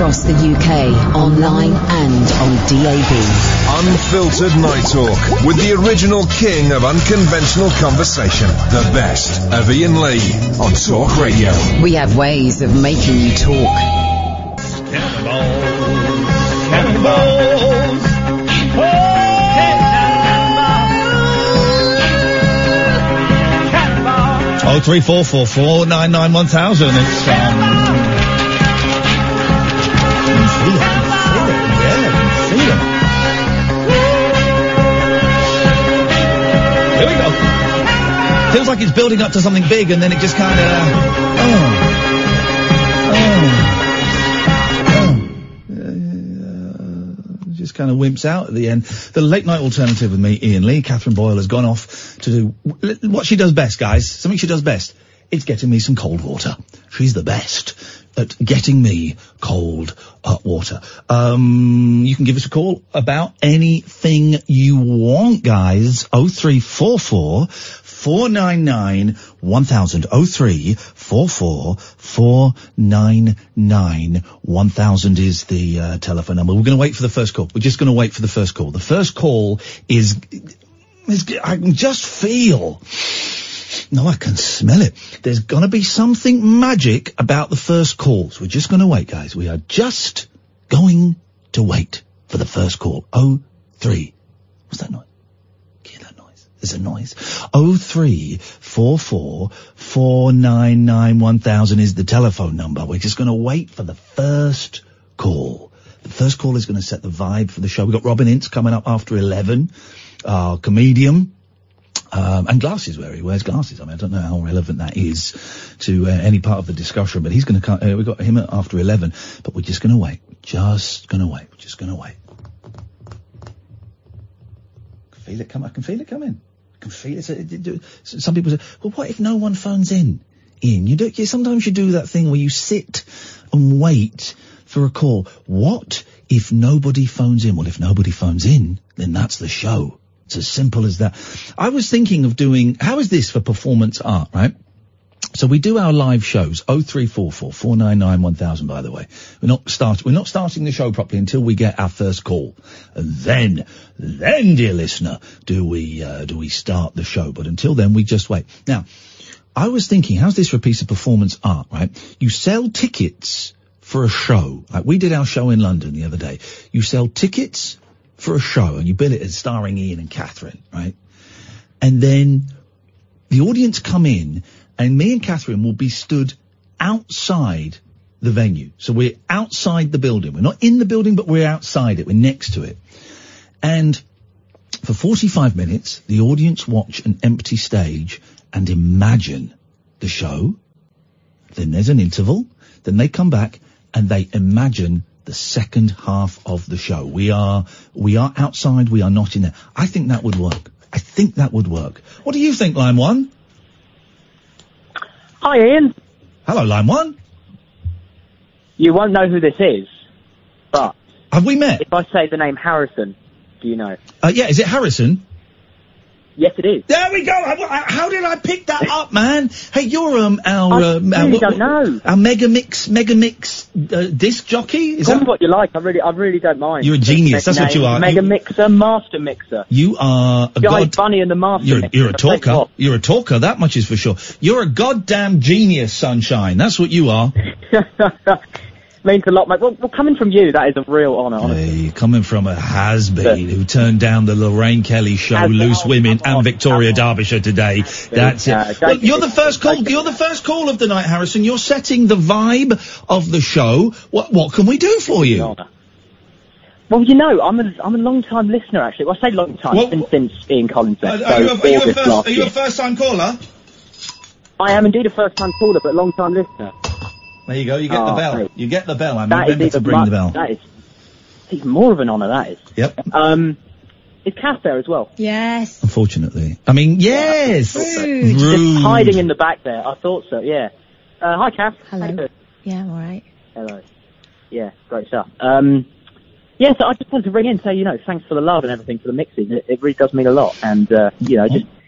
across the UK, online and on DAB. Unfiltered Night Talk with the original king of unconventional conversation. The best of Ian Lee on Talk Radio. We have ways of making you talk. Cannonballs. Oh, 344 499 1000. It's Here we go. Feels like it's building up to something big, and then it just kind of. Just kind of wimps out at the end. The late night alternative with me, Ian Lee. Catherine Boyle has gone off to do what she does best, guys. Something she does best. It's getting me some cold water. She's the best at getting me cold water. You can give us a call about anything you want, guys. 0344 499 1000. 0344 499 1000 is the telephone number. We're going to wait for the first call. We're just going to wait for the first call. The first call is I can just feel. No, I can smell it. There's going to be something magic about the first calls. We're just going to wait, guys. We are just going to wait for the first call. 03. What's that noise? Hear that noise? There's a noise. 0344 499 1000 is the telephone number. We're just going to wait for the first call. The first call is going to set the vibe for the show. We've got Robin Ince coming up after 11. Comedian. And glasses, where he wears glasses. I mean, I don't know how relevant that is to any part of the discussion, but he's going to come, we've got him after 11, but we're just going to wait. Just going to wait. We're just going to wait. Feel it come. I can feel it coming. I can feel it. Some people say, well, what if no one phones in? Ian, sometimes you do that thing where you sit and wait for a call. What if nobody phones in? Well, if nobody phones in, then that's the show. It's as simple as that. I was thinking of doing, how is this for performance art, right? So we do our live shows, 0344 499 1000, by the way. We're not starting the show properly until we get our first call. And then, dear listener, do we start the show. But until then, we just wait. Now, I was thinking, how's this for a piece of performance art, right? You sell tickets for a show. Like we did our show in London the other day. You sell tickets for a show, and you bill it as starring Ian and Catherine, right? And then the audience come in, and me and Catherine will be stood outside the venue. So we're outside the building. We're not in the building, but we're outside it. We're next to it. And for 45 minutes, the audience watch an empty stage and imagine the show. Then there's an interval. Then they come back and they imagine the second half of the show. We are outside. We are not in there. I think that would work. What do you think, Line 1? Hi, Ian. Hello, Line 1. You won't know who this is, but... Have we met? If I say the name Harrison, do you know? Yeah, is it Harrison? Yes, it is. There we go. How did I pick that up, man? Hey, you're I really don't know. Our Megamix disc jockey. Is Call that me what you like? I really don't mind. You're a genius. That's what you are. Mega Mixer, Master Mixer. You are a Guy Bunny and the Master Mixer. You're a talker. You're a talker. That much is for sure. You're a goddamn genius, Sunshine. That's what you are. Means a lot, mate. Well, coming from you, that is a real honour, honestly. Hey, coming from a has-been who turned down the Lorraine Kelly show, Loose Women, and Victoria Derbyshire today. That's it. Well, you're the first call. You're the first call of the night, Harrison. You're setting the vibe of the show. What can we do for you? Well, you know, I'm a long-time listener, actually. Well, I say long-time, since Ian Collins left. Are you a first-time caller? I am indeed a first-time caller, but a long-time listener. There you go. You get the bell. Mate. You get the bell. I mean, remember to bring the bell. That is even more of an honour. That is. Yep. Is Kath there as well? Yes. Unfortunately, I mean, yes. Rude. Just hiding in the back there. I thought so. Yeah. Hi, Kath. Hello. Yeah, I'm all right. Hello. Yeah, great stuff. Yeah, so I just wanted to ring in and say, thanks for the love and everything for the mixing. It really does mean a lot, and just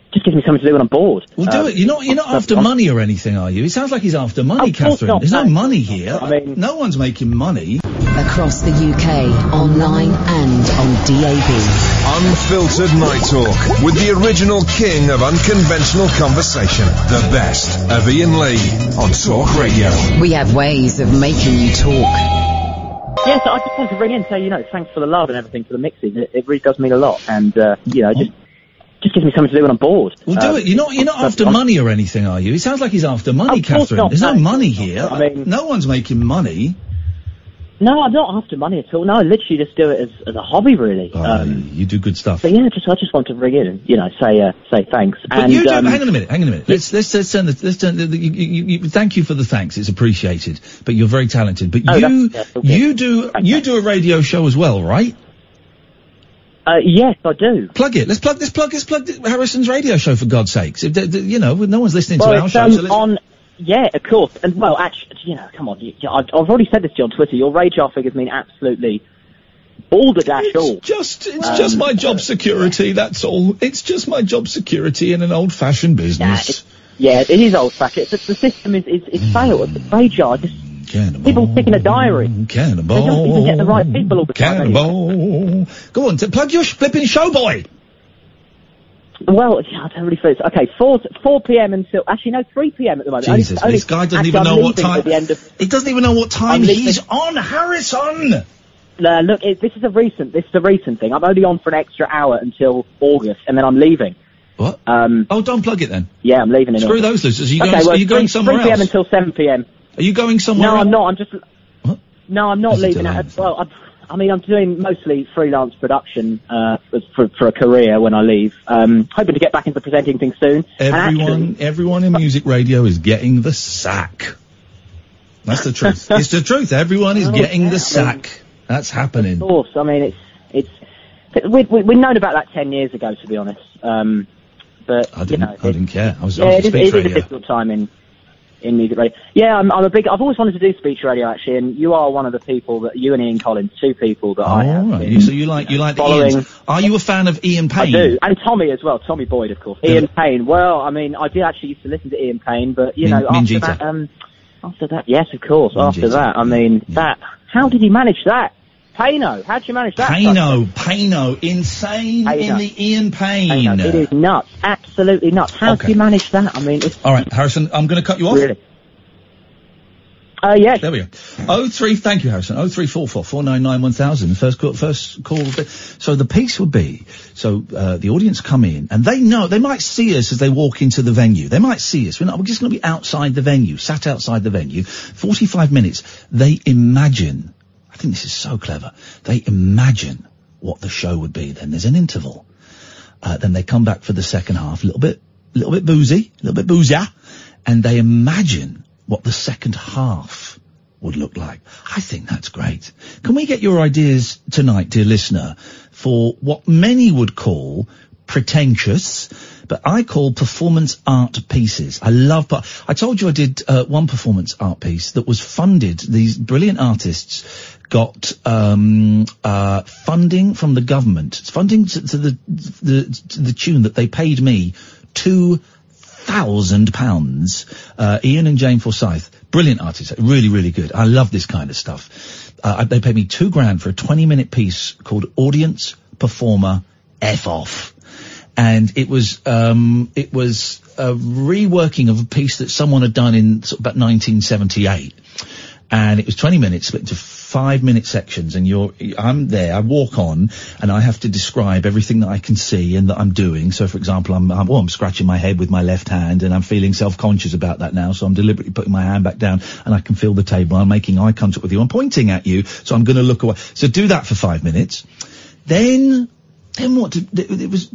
just gives me something to do when I'm bored. Well, do it. You're not after money or anything, are you? It sounds like he's after money, Of course Catherine. not, There's no no. money here. I mean- No one's making money. Across the UK, online and on DAB. Unfiltered Night Talk with the original king of unconventional conversation. The best of Ian Lee on Talk Radio. We have ways of making you talk. Yes, I just wanted to ring in and say, thanks for the love and everything for the mixes. It really does mean a lot. And, just gives me something to do when I'm bored. Well, do it. You're not after money or anything, are you? It sounds like he's after money, Of course Catherine. not, There's no no. money here. I mean- no one's making money. No, I'm not after money at all. No, I literally just do it as a hobby, really. You do good stuff. But yeah, I just want to ring in and, say thanks. But and, you do. Hang on a minute. Let's turn thank you for the thanks. It's appreciated. But you're very talented. But that's okay. you do a radio show as well, right? Yes, I do. Plug it. Let's plug Harrison's radio show, for God's sakes. No one's listening to Well, our it's, show. So let's- yeah, of course. And, well, actually, come on. I've already said this to you on Twitter. Your radar figures mean absolutely all the dash all. It's just my job security, that's all. It's just my job security in an old-fashioned business. It is old-fashioned. The system is failed. The radar just... Cannonball. People stick in a diary. Cannonball. They don't even get the right people all the time. Cannonball. Go on, plug your flipping show, boy. Well, I don't really feel it's... Okay, 4 p.m. until... Actually, no, 3 p.m. at the moment. Jesus, this guy doesn't even know what time... He doesn't even know what time he's on, Harrison! Look, this is a recent thing. I'm only on for an extra hour until August, and then I'm leaving. What? Don't plug it then. Yeah, I'm leaving in Screw August. those losers. Are you going somewhere 3 p.m. else? until 7 p.m. Are you going somewhere No, else? I'm not. I'm just... What? No, I'm not leaving. I'm doing mostly freelance production for a career when I leave. Hoping to get back into presenting things soon. Everyone in music radio is getting the sack. That's the truth. It's the truth. Everyone is getting the sack. That's happening. Of course. I mean, we'd known about that 10 years ago, to be honest. But I didn't care. I was it speech is a radio. difficult time in music radio. Yeah, I've always wanted to do speech radio, actually, and you are one of the people that, you and Ian Collins, two people that I have. Right. So you like the Ians. Are you a fan of Ian Payne? I do, and Tommy as well, Tommy Boyd, of course. Ian Payne, well, I mean, I did actually used to listen to Ian Payne, but, after that, yes, of course, after that, I mean, how did he manage that? Payno, how'd you manage that? Payno, insane in the Ian Payne. Payno. It is nuts, absolutely nuts. How did you manage that? I mean, it's... All right, Harrison, I'm going to cut you off. Really? Yes. There we go. Thank you, Harrison. 0344 499 1000. First call. So the piece would be, the audience come in, and they might see us as they walk into the venue. They might see us. We're just going to be outside the venue, sat outside the venue. 45 minutes. They imagine, I think this is so clever, they imagine what the show would be. Then there's an interval. Then they come back for the second half, a little bit boozier, and they imagine what the second half would look like. I think that's great. Can we get your ideas tonight, dear listener, for what many would call pretentious, but I call performance art pieces. I told you I did one performance art piece that was funded. These brilliant artists got funding from the government. It's funding to the tune that they paid me £2,000. Ian and Jane Forsyth, brilliant artists, really, really good. I love this kind of stuff. They paid me $2,000 for a 20-minute piece called Audience Performer F Off. And it was a reworking of a piece that someone had done in about 1978. And it was 20 minutes split into 5-minute sections, and I'm there, I walk on, and I have to describe everything that I can see and that I'm doing. So, for example, I'm scratching my head with my left hand, and I'm feeling self-conscious about that now, so I'm deliberately putting my hand back down, and I can feel the table. I'm making eye contact with you. I'm pointing at you, so I'm going to look away. So do that for 5 minutes. Then what it was,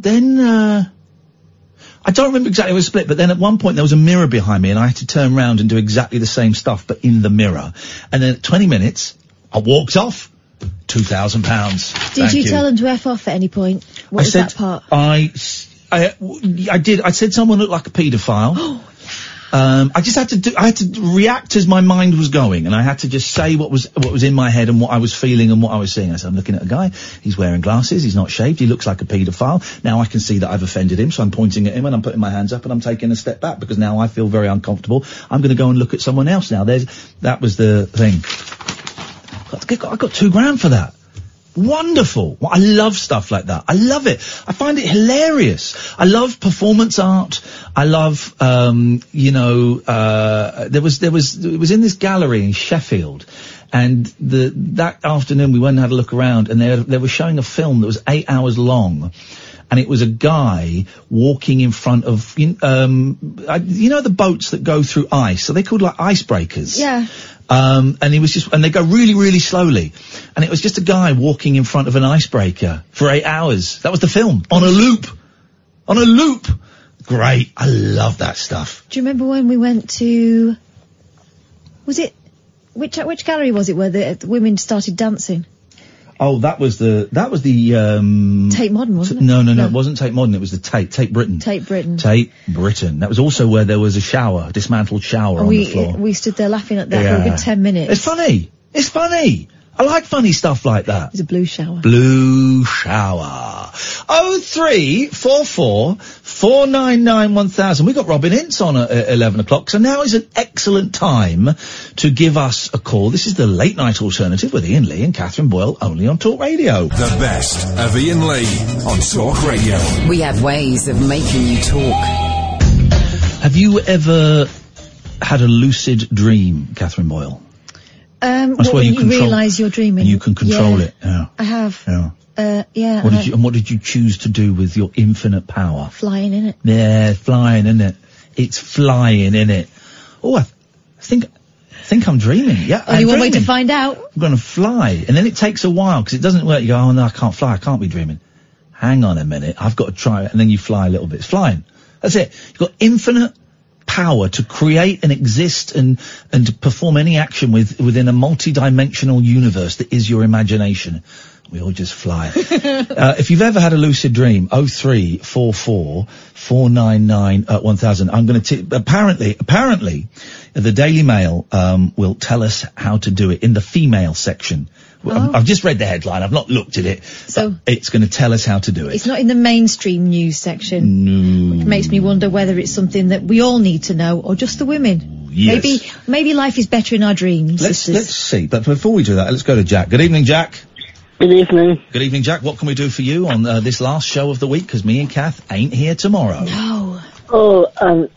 I don't remember exactly how it was split, but then at one point there was a mirror behind me, and I had to turn around and do exactly the same stuff, but in the mirror. And then at 20 minutes, I walked off. £2,000. Did you tell them to F off at any point? What was that part? I did. I said someone looked like a paedophile. I just had to I had to react as my mind was going, and I had to just say what was in my head and what I was feeling and what I was seeing. I said, I'm looking at a guy, he's wearing glasses, he's not shaved, he looks like a paedophile. Now I can see that I've offended him, so I'm pointing at him and I'm putting my hands up and I'm taking a step back because now I feel very uncomfortable. I'm going to go and look at someone else now. That was the thing. I got $2,000 for that. Wonderful. Well, I love stuff like that. I love it. I find it hilarious. I love performance art. I love, it was in this gallery in Sheffield, and that afternoon we went and had a look around, and they were showing a film that was 8 hours long, and it was a guy walking in front of, the boats that go through ice. So they're called like icebreakers. Yeah. And they go really, really slowly. And it was just a guy walking in front of an icebreaker for 8 hours. That was the film. On a loop. Great. I love that stuff. Do you remember when we went to, which gallery was it where the women started dancing? Oh, that was the Tate Modern, wasn't it? No, it wasn't Tate Modern, it was the Tate Britain. Tate Britain. That was also where there was a dismantled shower on the floor. We stood there laughing at that for a good 10 minutes. It's funny. I like funny stuff like that. It was a blue shower. 0344 499 1000. We got Robin Ince on at 11 o'clock, so now is an excellent time to give us a call. This is the Late Night Alternative with Ian Lee and Catherine Boyle, only on Talk Radio. The best of Ian Lee on Talk Radio. We have ways of making you talk. Have you ever had a lucid dream, Catherine Boyle? That's where you realise you're dreaming. And you can control it. Yeah. I have. Yeah. What did you choose to do with your infinite power? Flying in it. Yeah, flying in it. It's flying in it. Oh, I think I'm dreaming. Yeah. Only one way to find out. I'm going to fly, and then it takes a while because it doesn't work. You go, oh no, I can't fly. I can't be dreaming. Hang on a minute. I've got to try it, and then you fly a little bit. It's flying. That's it. You've got infinite power to create and exist and to perform any action within a multi-dimensional universe that is your imagination. We all just fly. If you've ever had a lucid dream, 0344 499 1000. I'm going to apparently the Daily Mail will tell us how to do it in the female section. I've just read the headline. I've not looked at it. So it's going to tell us how to do it. It's not in the mainstream news section. No. Which makes me wonder whether it's something that we all need to know, or just the women. Yes. Maybe life is better in our dreams. Let's see. But before we do that, let's go to Jack. Good evening, Jack. Good evening. Good evening, Jack. What can we do for you on this last show of the week? Because me and Kath ain't here tomorrow. No. Oh,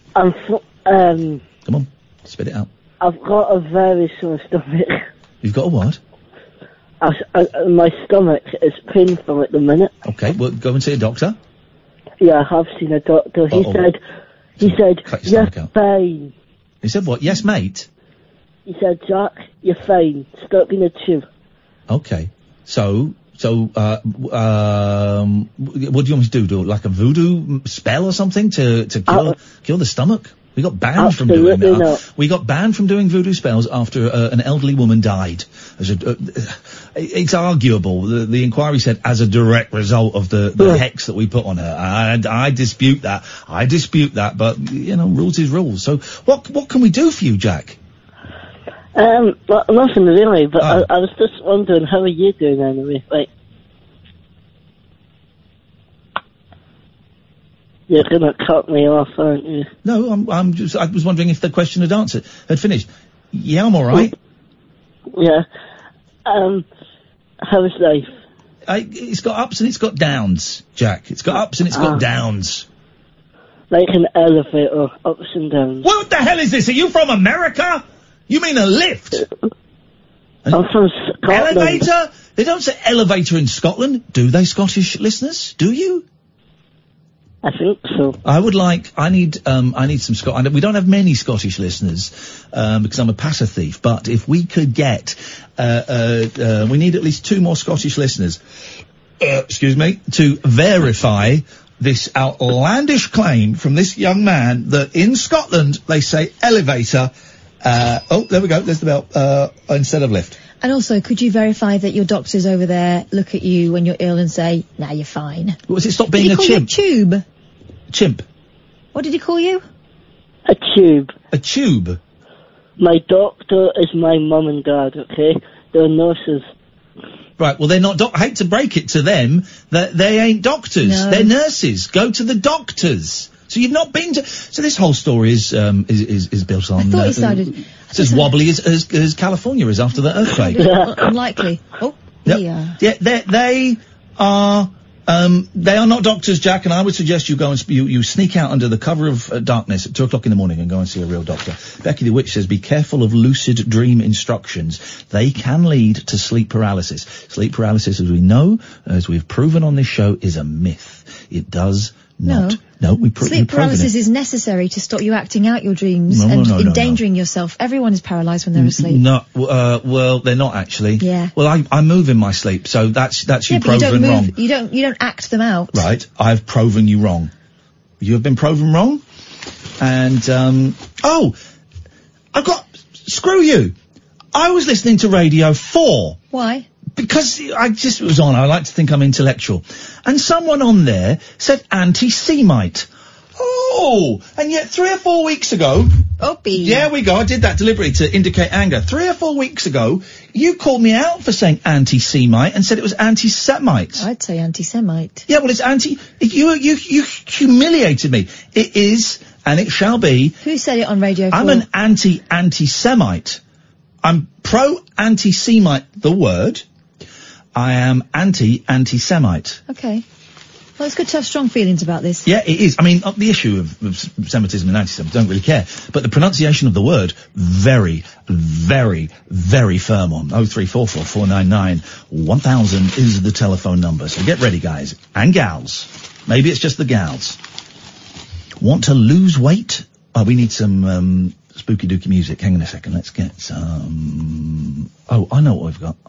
come on, spit it out. I've got a very sore stomach. You've got a what? My stomach is painful at the minute. Okay, well, go and see a doctor. Yeah, I have seen a doctor. He said, you're fine. He said what? Yes, mate? He said, Jack, you're fine. Stop being a tube. Okay. So, what do you want me to do? Do like a voodoo spell or something to kill the stomach? We got banned from doing that. We got banned from doing voodoo spells after an elderly woman died. It's arguable. The inquiry said as a direct result of the hex that we put on her. I dispute that. But rules is rules. So what can we do for you, Jack? Well, nothing really. But I was just wondering, how are you doing anyway? Like, you're gonna cut me off, aren't you? No, I was wondering if the question had finished. Yeah, I'm alright. Yeah. How's life? It's got ups and it's got downs, Jack. It's got ups and it's got downs. Like an elevator, ups and downs. What the hell is this? Are you from America? You mean a lift? I'm from Scotland. Elevator? They don't say elevator in Scotland, do they, Scottish listeners? Do you? I think so. I need some Scottish. We don't have many Scottish listeners, because I'm a passer thief, but if we could get, we need at least 2 more Scottish listeners, to verify this outlandish claim from this young man that in Scotland they say elevator, there we go, there's the bell, instead of lift. And also, could you verify that your doctors over there look at you when you're ill and say, nah, you're fine? What was it, stop being a chimp? Did he call you a tube? Chimp. What did he call you? A tube. A tube? My doctor is my mum and dad, okay? They're nurses. Right, well, they're not I hate to break it to them, that they ain't doctors. No. They're nurses. Go to the doctors. So you've not been to... So this whole story is built on... I thought he sounded... It's as wobbly as California is after the earthquake. Unlikely. Oh, yeah. Yeah, they are not doctors, Jack, and I would suggest you go and you sneak out under the cover of darkness at 2 o'clock in the morning and go and see a real doctor. Becky the Witch says, be careful of lucid dream instructions. They can lead to sleep paralysis. Sleep paralysis, as we know, as we've proven on this show, is a myth. It does not. No, sleep paralysis is necessary to stop you acting out your dreams and endangering yourself. Everyone is paralysed when they're asleep. No, well, they're not actually. Yeah. Well, I move in my sleep, so that's you proven wrong. You don't act them out. Right. I've proven you wrong. You have been proven wrong. And screw you. I was listening to Radio 4. Why? Because it was on. I like to think I'm intellectual. And someone on there said anti-Semite. Oh! And yet 3 or 4 weeks ago... There we go. I did that deliberately to indicate anger. 3 or 4 weeks ago, you called me out for saying anti-Semite and said it was anti-Semite. I'd say anti-Semite. Yeah, well, it's You humiliated me. It is, and it shall be... Who said it on Radio 4? I'm an anti-Semite. I'm pro-anti-Semite, the word... I am anti-Semite. Okay. Well, it's good to have strong feelings about this. Yeah, it is. I mean, the issue of Semitism and anti-Semitism, don't really care. But the pronunciation of the word, very, very, very firm on. 0344 499 1000 is the telephone number. So get ready, guys. And gals. Maybe it's just the gals. Want to lose weight? Oh, we need some, spooky dooky music. Hang on a second. Let's get some... Oh, I know what we've got.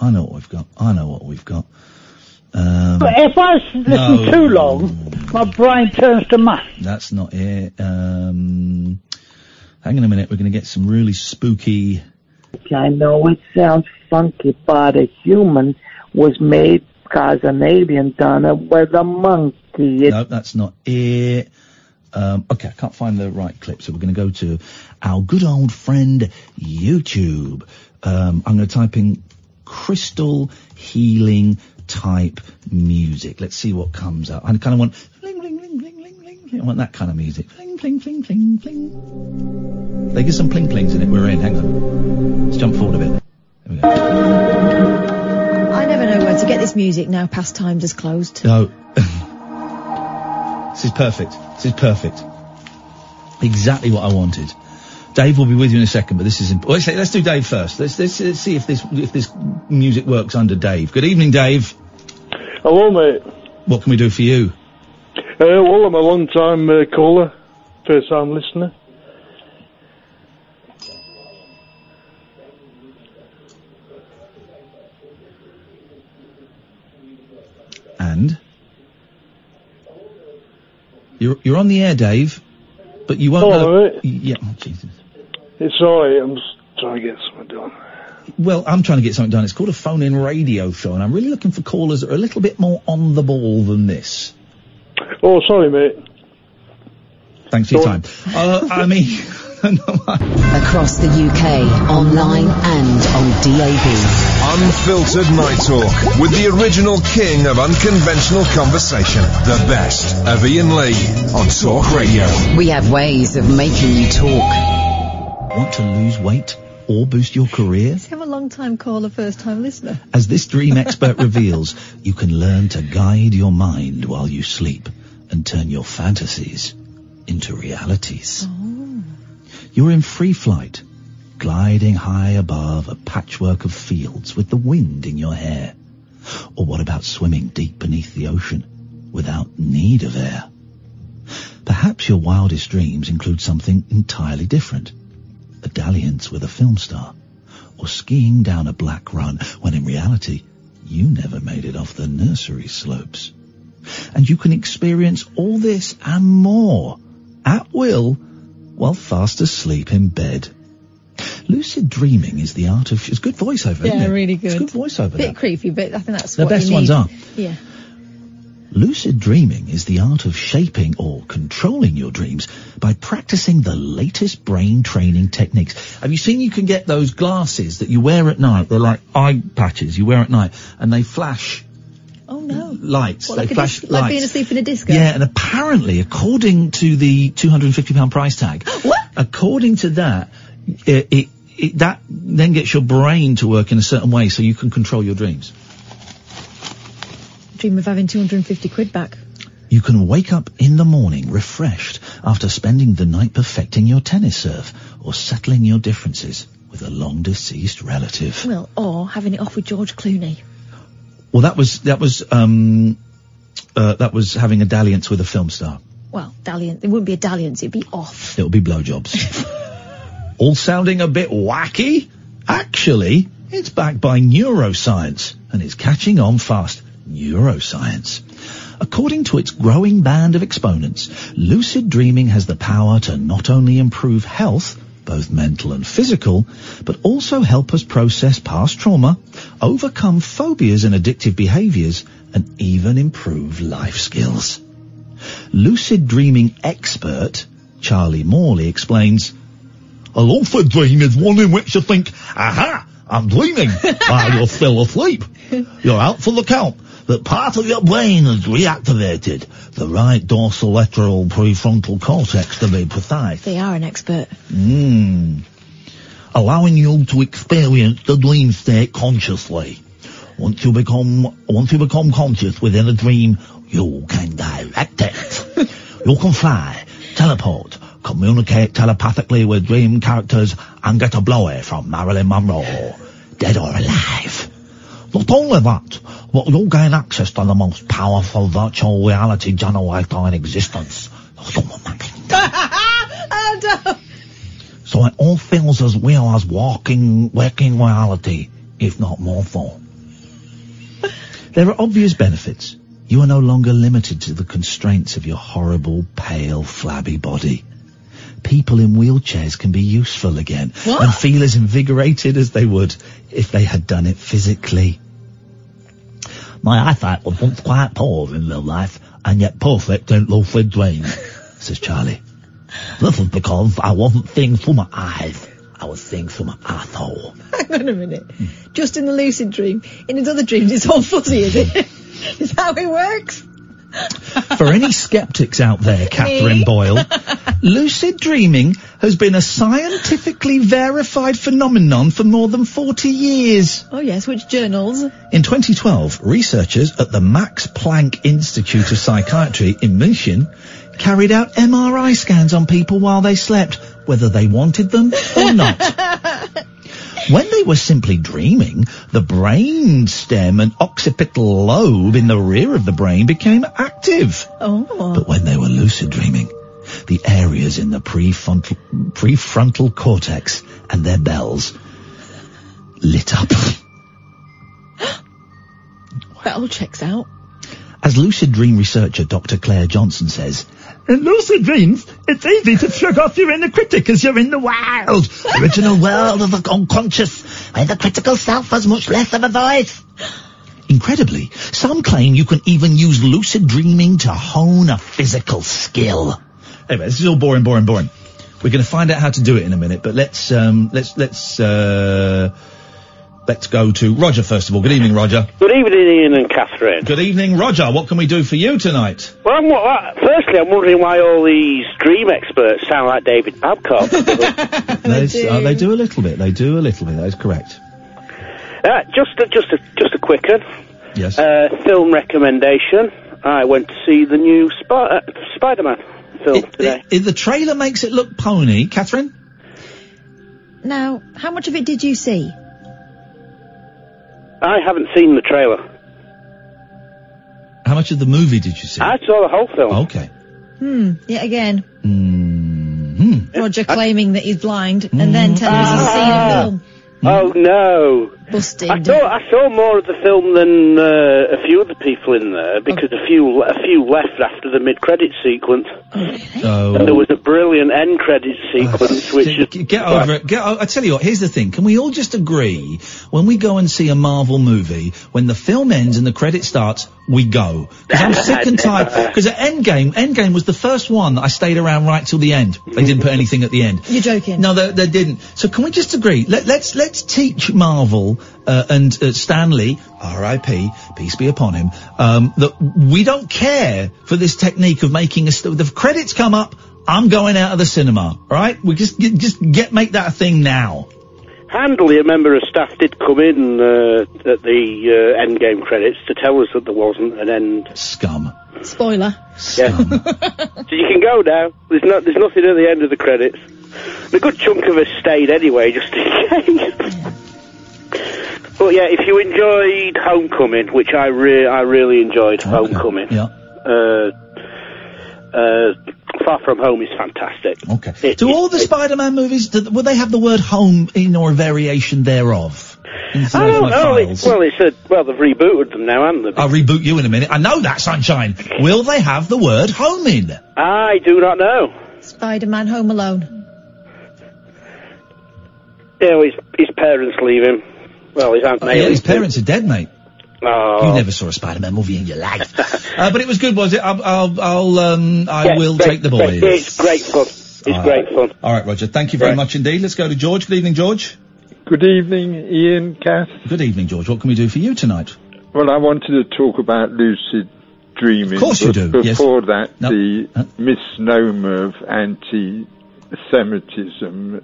But if I listen too long, my brain turns to mush. That's not it. Hang on a minute. We're going to get some really spooky... I know it sounds funky, but a human was made because an alien done it with a monkey. No, that's not it. Okay, I can't find the right clip, so we're going to go to our good old friend YouTube. I'm going to type in crystal healing type music. Let's see what comes up. I kind of want fling, fling, fling, fling, fling, fling. I want that kind of music. Fling, fling, fling, fling, fling. They get some pling plings in it. We're in. Hang on. Let's jump forward a bit. There we go. I never know where to get this music now. Pastimes is closed. No. This is perfect. Exactly what I wanted. Dave will be with you in a second, but this is important. Let's do Dave first. Let's see if this music works under Dave. Good evening, Dave. Hello, mate. What can we do for you? Well, I'm a long-time caller, first-time listener. And? You're on the air, Dave, but you won't know... Right. Yeah, oh, Jesus. It's alright, I'm just trying to get something done. Well, I'm trying to get something done. It's called a phone-in radio show, and I'm really looking for callers that are a little bit more on the ball than this. Oh, sorry, mate. Thanks for your time. I mean... Across the UK, online and on DAB. Unfiltered Night Talk with the original king of unconventional conversation. The best of Ian Lee on Talk Radio. We have ways of making you talk. Want to lose weight or boost your career? I'm a long-time caller, first-time listener. As this dream expert reveals, you can learn to guide your mind while you sleep and turn your fantasies into realities. Oh. You're in free flight, gliding high above a patchwork of fields with the wind in your hair. Or what about swimming deep beneath the ocean without need of air? Perhaps your wildest dreams include something entirely different. A dalliance with a film star, or skiing down a black run when in reality you never made it off the nursery slopes. And you can experience all this and more at will while fast asleep in bed. Lucid dreaming is the art of... It's good voiceover, isn't it? Yeah, really good. It's good voiceover. Bit creepy, but I think that's the what best you need. ones are. Yeah. Lucid dreaming is the art of shaping or controlling your dreams by practicing the latest brain training techniques. Have you seen you can get those glasses that you wear at night? They're like eye patches you wear at night, and they flash Oh no. lights. What, they like flash lights. like being asleep in a disco? Yeah, and apparently, according to the £250 price tag, What? according to that, that then gets your brain to work in a certain way so you can control your dreams. Dream of having 250 quid back. You can wake up in the morning refreshed after spending the night perfecting your tennis serve or settling your differences with a long-deceased relative. Well, or having it off with George Clooney. Well, that was having a dalliance with a film star. Well, dalliance. It wouldn't be a dalliance, it'd be off. It would be blowjobs. All sounding a bit wacky? Actually, it's backed by neuroscience, and it's catching on fast. Neuroscience. According to its growing band of exponents, lucid dreaming has the power to not only improve health, both mental and physical, but also help us process past trauma, overcome phobias and addictive behaviours, and even improve life skills. Lucid dreaming expert Charlie Morley explains, "A lucid dream is one in which you think, aha, I'm dreaming, while you're still asleep. You're out for the count. That part of your brain is reactivated, the right dorsolateral prefrontal cortex to be precise. They are an expert. Allowing you to experience the dream state consciously. Once you become conscious within a dream, you can direct it. You can fly, teleport, communicate telepathically with dream characters, and get a blowy from Marilyn Monroe, dead or alive. Not only that, but you'll gain access to the most powerful virtual reality generator in existence. So it all feels as real as waking reality, if not more so. There are obvious benefits. You are no longer limited to the constraints of your horrible, pale, flabby body. People in wheelchairs can be useful again and feel as invigorated as they would if they had done it physically. My eyesight was once quite poor in real life, and yet perfect in lucid dream, says Charlie. This is because I wasn't seeing through my eyes, I was seeing through my arsehole. Hang on a minute. Just in the lucid dream. In his other dreams, it's all fuzzy, is it? Is that how it works? For any sceptics out there, Catherine Boyle, lucid dreaming has been a scientifically verified phenomenon for more than 40 years. Oh yes, which journals? In 2012, researchers at the Max Planck Institute of Psychiatry in München carried out MRI scans on people while they slept, whether they wanted them or not. When they were simply dreaming, the brain stem and occipital lobe in the rear of the brain became active. Oh. But when they were lucid dreaming, the areas in the prefrontal cortex and their bells lit up. That all checks out. As lucid dream researcher Dr. Claire Johnson says, in lucid dreams, it's easy to shrug off your inner critic as you're in the wild, original world of the unconscious, where the critical self has much less of a voice. Incredibly, some claim you can even use lucid dreaming to hone a physical skill. Anyway, this is all boring. We're going to find out how to do it in a minute, but let's go to Roger first of all. Good evening, Roger. Good evening, Ian and Catherine. Good evening, Roger. What can we do for you tonight? Well, firstly, I'm wondering why all these dream experts sound like David Babcock. They do a little bit. They do a little bit. That is correct. Just a quick one. Yes. Film recommendation. I went to see the new Spider-Man film today. The trailer makes it look pony, Catherine. Now, how much of it did you see? I haven't seen the trailer. How much of the movie did you see? I saw the whole film. Okay. Yet again. Roger claiming that he's blind and then telling us he's seen a film. Oh no. busting. I saw more of the film than a few of the people in there because a few left after the mid-credit sequence. Oh. And there was a brilliant end credit sequence, which is... Get over it. I tell you what, here's the thing. Can we all just agree, when we go and see a Marvel movie, when the film ends and the credit starts, we go? Because I'm sick and tired. Because at Endgame was the first one that I stayed around right till the end. They didn't put anything at the end. You're joking. No, they didn't. So can we just agree? Let's teach Marvel and Stan Lee, R.I.P., peace be upon him, that we don't care for this technique of making the credits come up, I'm going out of the cinema, right? We make that a thing now. Handily, a member of staff did come in at the Endgame credits to tell us that there wasn't an end. Scum. Spoiler. Yeah. So you can go now. There's nothing at the end of the credits. A good chunk of us stayed anyway, just in case. But yeah, if you enjoyed Homecoming, which I really enjoyed Homecoming. Yeah. Far From Home is fantastic. Okay. Do all the Spider-Man movies, will they have the word home in or a variation thereof? I don't know. They've rebooted them now, haven't they? I'll reboot you in a minute. I know that, sunshine. Will they have the word home in? I do not know. Spider-Man Home Alone. Yeah, his parents leave him. Well, his Aunt May. Yeah, his parents are dead, mate. Oh. You never saw a Spider-Man movie in your life. But it was good, was it? I will take the boys. It's great fun. Great fun. All right, Roger. Thank you very much indeed. Let's go to George. Good evening, George. Good evening, Ian, Kath. Good evening, George. What can we do for you tonight? Well, I wanted to talk about lucid dreaming. Of course you do. Before that, the misnomer of anti-Semitism,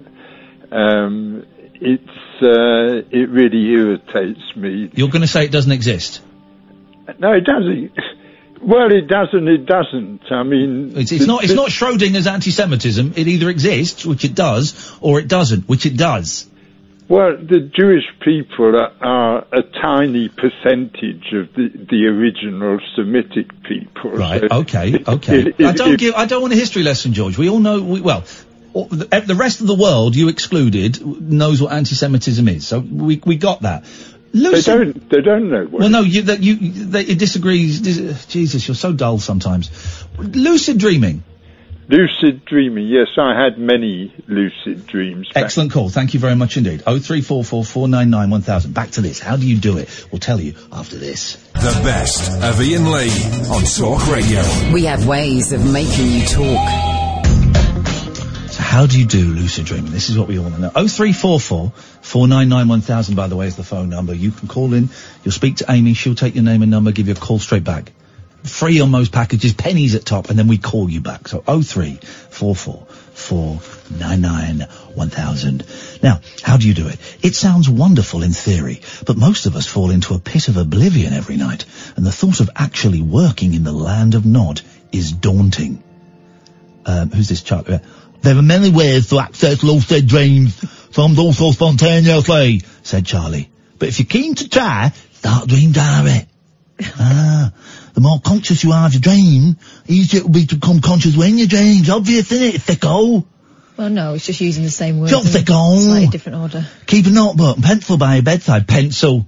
it really irritates me. You're going to say it doesn't exist? No, it doesn't. Well, it doesn't. It doesn't. I mean, it's not Schrodinger's anti-Semitism. It either exists, which it does, or it doesn't, which it does. Well, the Jewish people are a tiny percentage of the original Semitic people. Right. So okay. I don't want a history lesson, George. We all know. The rest of the world, you excluded, knows what anti-Semitism is. So we got that. They don't know. Well, no, it disagrees. Jesus, you're so dull sometimes. Lucid dreaming. Lucid dreaming, yes, I had many lucid dreams. Excellent call, thank you very much indeed. 0344 499 1000. Back to this. How do you do it? We'll tell you after this. The best of Ian Lee on Talk Radio. We have ways of making you talk. So how do you do lucid dreaming? This is what we all want to know. 0344 499 1000, by the way, is the phone number. You can call in, you'll speak to Amy, she'll take your name and number, give you a call straight back. Free on most packages, pennies at top, and then we call you back. So 0344 499 1000. Now, how do you do it? It sounds wonderful in theory, but most of us fall into a pit of oblivion every night, and the thought of actually working in the land of Nod is daunting. Who's this chap? There are many ways to access lucid dreams. Some do so spontaneously, said Charlie. But if you're keen to try, start Dream Diary. The more conscious you are of your dream, easier it will be to become conscious when you dream. It's obvious, isn't it, thicko? Well, no, it's just using the same words. Shut thicko. Slightly different order. Keep a notebook and pencil by your bedside. Pencil.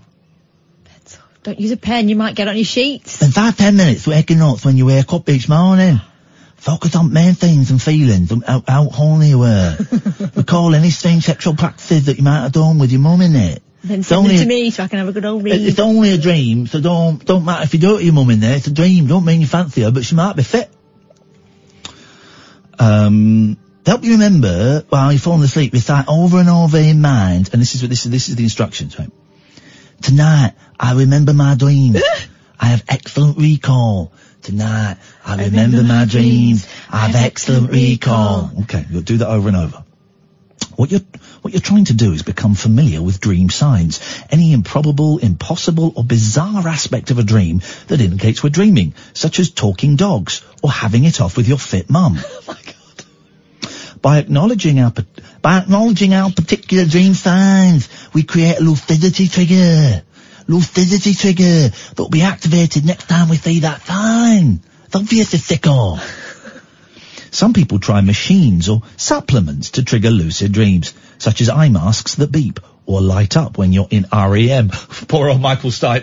Don't use a pen, you might get on your sheets. Spend 5-10 minutes taking notes when you wake up each morning. Focus on main things and feelings, how horny you were. Recall any strange sexual practices that you might have done with your mum, innit? Then send it to me so I can have a good old read. It's only a dream, so don't matter if you do it to your mum in there. It's a dream. Don't mean you fancy her, but she might be fit. Help you remember while you're falling asleep. Recite over and over in mind, and this is the instructions, right? Tonight, I remember my dreams. I have excellent recall. Tonight, I remember my dreams. I have excellent recall. Okay, you'll do that over and over. What you're trying to do is become familiar with dream signs. Any improbable, impossible, or bizarre aspect of a dream that indicates we're dreaming, such as talking dogs or having it off with your fit mum. Oh my God. By acknowledging our particular dream signs, we create a lucidity trigger. Lucidity trigger that will be activated next time we see that sign. It's obvious, it's sicko. Some people try machines or supplements to trigger lucid dreams, such as eye masks that beep or light up when you're in REM. Poor old Michael Stipe.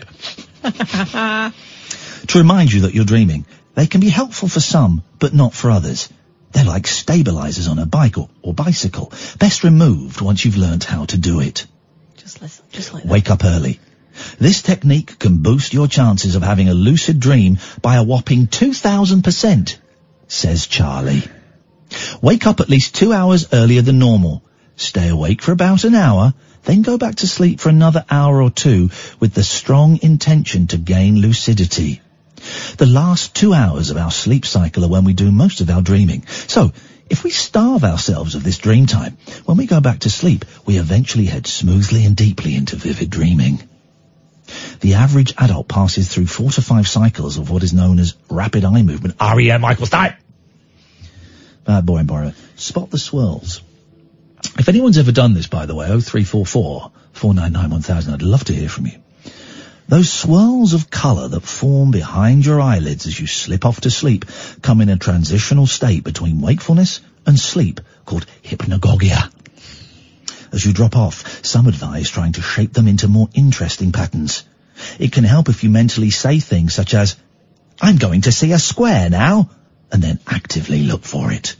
To remind you that you're dreaming, they can be helpful for some, but not for others. They're like stabilizers on a bike or bicycle. Best removed once you've learnt how to do it. Just like that. Wake up early. This technique can boost your chances of having a lucid dream by a whopping 2,000%, says Charlie. Wake up at least 2 hours earlier than normal. Stay awake for about an hour, then go back to sleep for another hour or two with the strong intention to gain lucidity. The last 2 hours of our sleep cycle are when we do most of our dreaming. So, if we starve ourselves of this dream time, when we go back to sleep, we eventually head smoothly and deeply into vivid dreaming. The average adult passes through 4 to 5 cycles of what is known as rapid eye movement. REM, Michael Stipe! Boring. Spot the swirls. If anyone's ever done this, by the way, 0344 499 1000, I'd love to hear from you. Those swirls of colour that form behind your eyelids as you slip off to sleep come in a transitional state between wakefulness and sleep called hypnagogia. As you drop off, some advise trying to shape them into more interesting patterns. It can help if you mentally say things such as, I'm going to see a square now, and then actively look for it.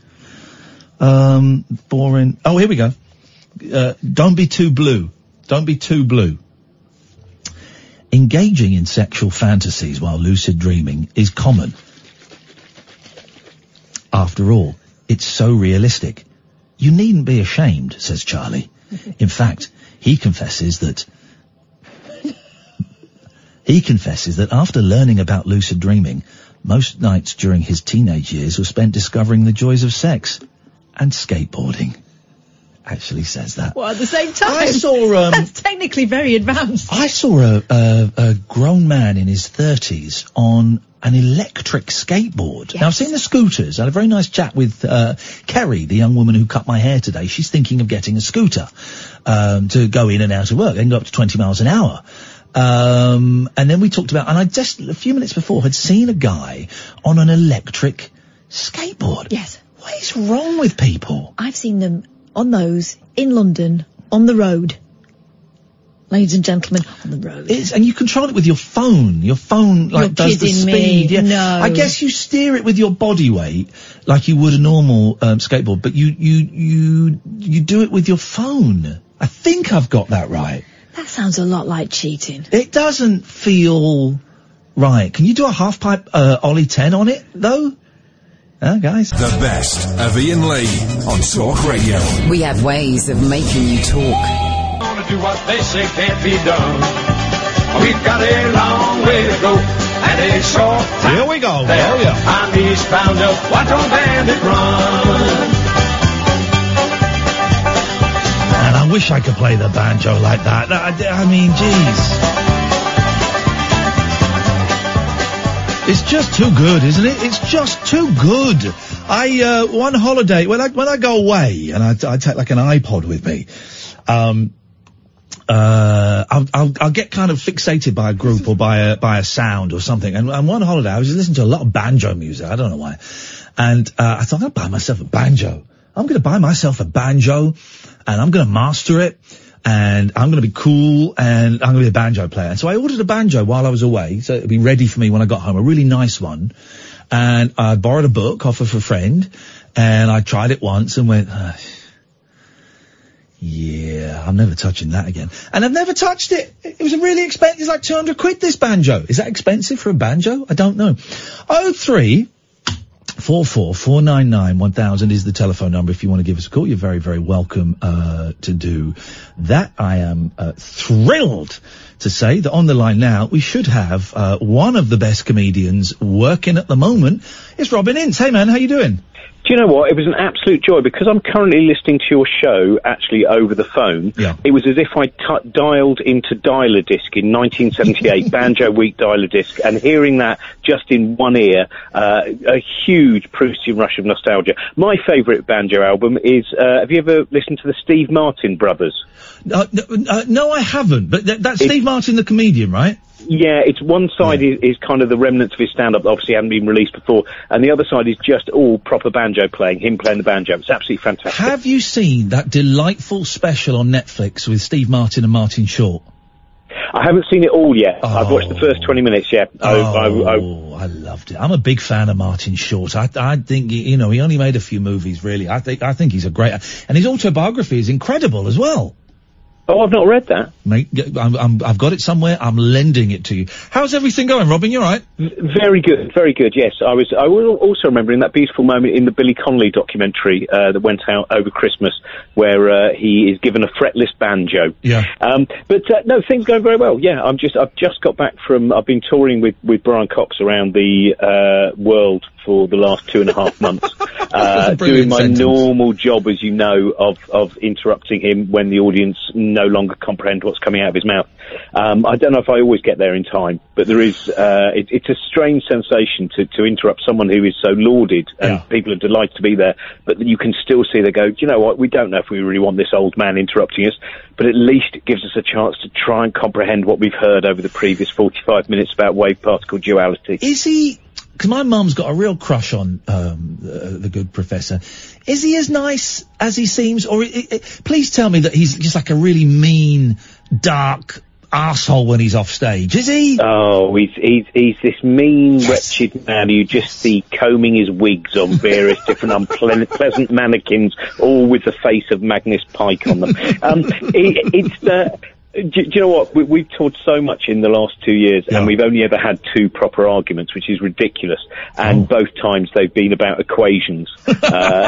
Boring. Oh, here we go. Don't be too blue. Don't be too blue. Engaging in sexual fantasies while lucid dreaming is common. After all, it's so realistic. You needn't be ashamed, says Charlie. In fact, he confesses that after learning about lucid dreaming, most nights during his teenage years were spent discovering the joys of sex and skateboarding. Actually says that. Well, at the same time, I saw, that's technically very advanced. I saw a grown man in his 30s on an electric skateboard. Yes. Now, I've seen the scooters. I had a very nice chat with Kerry, the young woman who cut my hair today. She's thinking of getting a scooter to go in and out of work. They can go up to 20 miles an hour. And then we talked about, and I just, a few minutes before, had seen a guy on an electric skateboard. Yes. What is wrong with people? I've seen them on those in London, on the road. Ladies and gentlemen, on the road. And you control it with your phone. Your phone, like, does the speed. Me. Yeah. No. I guess you steer it with your body weight, like you would a normal skateboard, but you do it with your phone. I think I've got that right. That sounds a lot like cheating. It doesn't feel right. Can you do a half pipe Ollie 10 on it, though? Guys. The best of Ian Lee on Talk Radio. We have ways of making you talk. Do what they say can't be done. We've got a long way to go and a short time. Here we go. There. Oh, yeah. I'm eastbound up. Watch on bandit run. And I wish I could play the banjo like that. I mean, jeez. It's just too good, isn't it? It's just too good. One holiday, when I go away, and I take like an iPod with me, I'll get kind of fixated by a group or by a sound or something. And one holiday, I was listening to a lot of banjo music. I don't know why. And, I thought, I'm going to buy myself a banjo. I'm going to buy myself a banjo and I'm going to master it and I'm going to be cool and I'm going to be a banjo player. And so I ordered a banjo while I was away. So it'd be ready for me when I got home, a really nice one. And I borrowed a book off of a friend and I tried it once and went, yeah, I'm never touching that again. And I've never touched it. It was a really expensive, it's like 200 quid, this banjo. Is that expensive for a banjo? I don't know. 0344 499 1000 is the telephone number if you want to give us a call. You're very, very welcome, to do that. I am, thrilled to say that on the line now, we should have, one of the best comedians working at the moment. It's Robin Ince. Hey man, how you doing? Do you know what? It was an absolute joy because I'm currently listening to your show actually over the phone. Yeah. It was as if I dialed into Dial-A-Disc in 1978, Banjo Week Dial-A-Disc, and hearing that just in one ear, a huge Proustian rush of nostalgia. My favourite banjo album is, have you ever listened to the Steve Martin Brothers? No, I haven't, but that's Steve Martin, the comedian, right? Yeah, it's one side is kind of the remnants of his stand-up that obviously hadn't been released before, and the other side is just all proper banjo playing, him playing the banjo. It's absolutely fantastic. Have you seen that delightful special on Netflix with Steve Martin and Martin Short? I haven't seen it all yet. I've watched the first 20 minutes, yeah. I loved it. I'm a big fan of Martin Short. I think, he only made a few movies, really. I think he's a great... And his autobiography is incredible as well. Oh, I've not read that. Mate, I've got it somewhere. I'm lending it to you. How's everything going, Robin? You all right? Very good, yes. I was also remembering that beautiful moment in the Billy Connolly documentary that went out over Christmas, where he is given a fretless banjo. Yeah. No, things going very well. Yeah, I've just got back from. I've been touring with Brian Cox around the world for the last 2.5 months, doing my normal job, as you know, of interrupting him when the audience no longer comprehend what's coming out of his mouth. I don't know if I always get there in time, but there is. It's a strange sensation to interrupt someone who is so lauded, and people are delighted to be there, but you can still see they go, do you know what? We don't know if we really want this old man interrupting us, but at least it gives us a chance to try and comprehend what we've heard over the previous 45 minutes about wave particle duality. Is he? Because my mum's got a real crush on the good professor. Is he as nice as he seems, or please tell me that he's just like a really mean, dark arsehole when he's off stage? Is he? Oh, he's this mean, wretched man who you just see combing his wigs on various different unpleasant mannequins, all with the face of Magnus Pike on them. Do you know what? We've toured so much in the last 2 years, and we've only ever had 2 proper arguments, which is ridiculous. And both times they've been about equations. And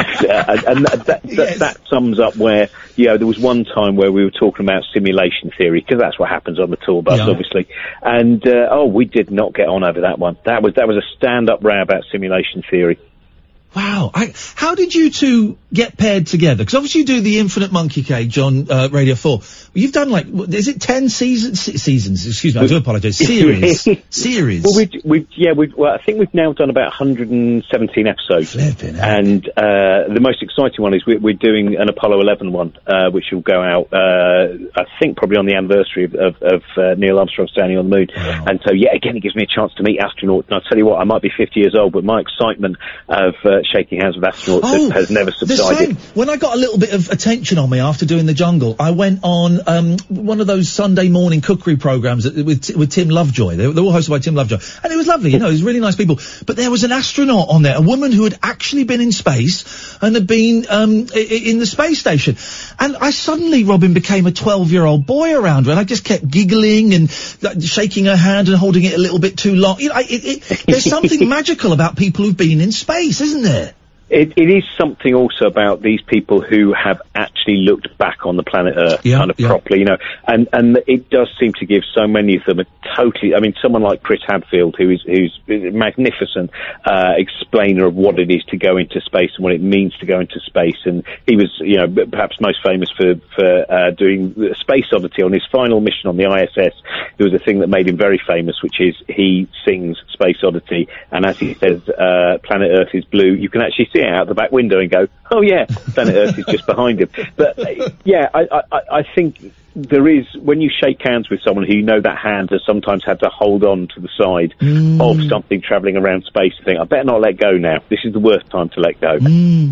that sums up where, there was one time where we were talking about simulation theory, because that's what happens on the tour bus, obviously. And, we did not get on over that one. That was a stand-up row about simulation theory. Wow. How did you two get paired together? Because obviously you do the Infinite Monkey Cage on Radio 4. You've done is it 10 seasons? Excuse me, I do apologise. Series. Well, I think we've now done about 117 episodes. And the most exciting one is we're doing an Apollo 11 one, which will go out, I think probably on the anniversary of Neil Armstrong standing on the moon. Wow. And so, again, it gives me a chance to meet astronauts. And I'll tell you what, I might be 50 years old, but my excitement of shaking hands with astronauts has never subsided. The same. When I got a little bit of attention on me after doing The Jungle, I went on one of those Sunday morning cookery programmes with Tim Lovejoy. They were all hosted by Tim Lovejoy. And it was lovely, it was really nice people. But there was an astronaut on there, a woman who had actually been in space and had been in the space station. And I suddenly, Robin, became a 12-year-old boy around her, and I just kept giggling and shaking her hand and holding it a little bit too long. There's something magical about people who've been in space, isn't there? It is something also about these people who have actually looked back on the planet Earth properly, and it does seem to give so many of them someone like Chris Hadfield, who's a magnificent explainer of what it is to go into space and what it means to go into space. And he was, perhaps most famous for doing the Space Oddity on his final mission on the ISS. There was a thing that made him very famous, which is he sings Space Oddity, and as he says, planet Earth is blue, you can actually see it out the back window and go, oh yeah, planet Earth is just behind him. But I think there is, when you shake hands with someone who that hand has sometimes had to hold on to the side of something travelling around space, and think, I better not let go now. This is the worst time to let go.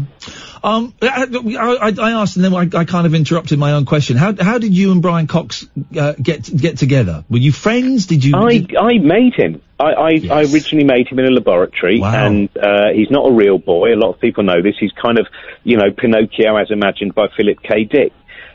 I asked, and then I kind of interrupted my own question. How did you and Brian Cox get together? Were you friends? Did you? I made him. I originally made him in a laboratory, and he's not a real boy. A lot of people know this. He's kind of, Pinocchio as imagined by Philip K. Dick.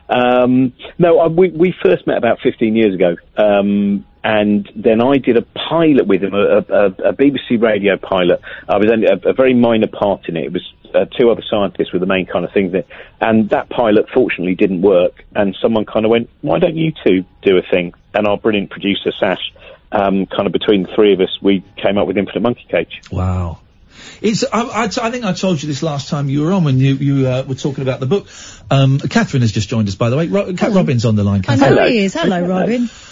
We first met about 15 years ago, and then I did a pilot with him, a BBC radio pilot. I was only a very minor part in it. It was 2 other scientists were the main kind of things there. And that pilot fortunately didn't work, and someone kind of went, why don't you two do a thing? And our brilliant producer, Sash, kind of between the 3 of us, we came up with Infinite Monkey Cage. Wow. I think I told you this last time you were on when you were talking about the book. Catherine has just joined us, by the way. Robin's on the line, Catherine. I know he is. Hello, Robin.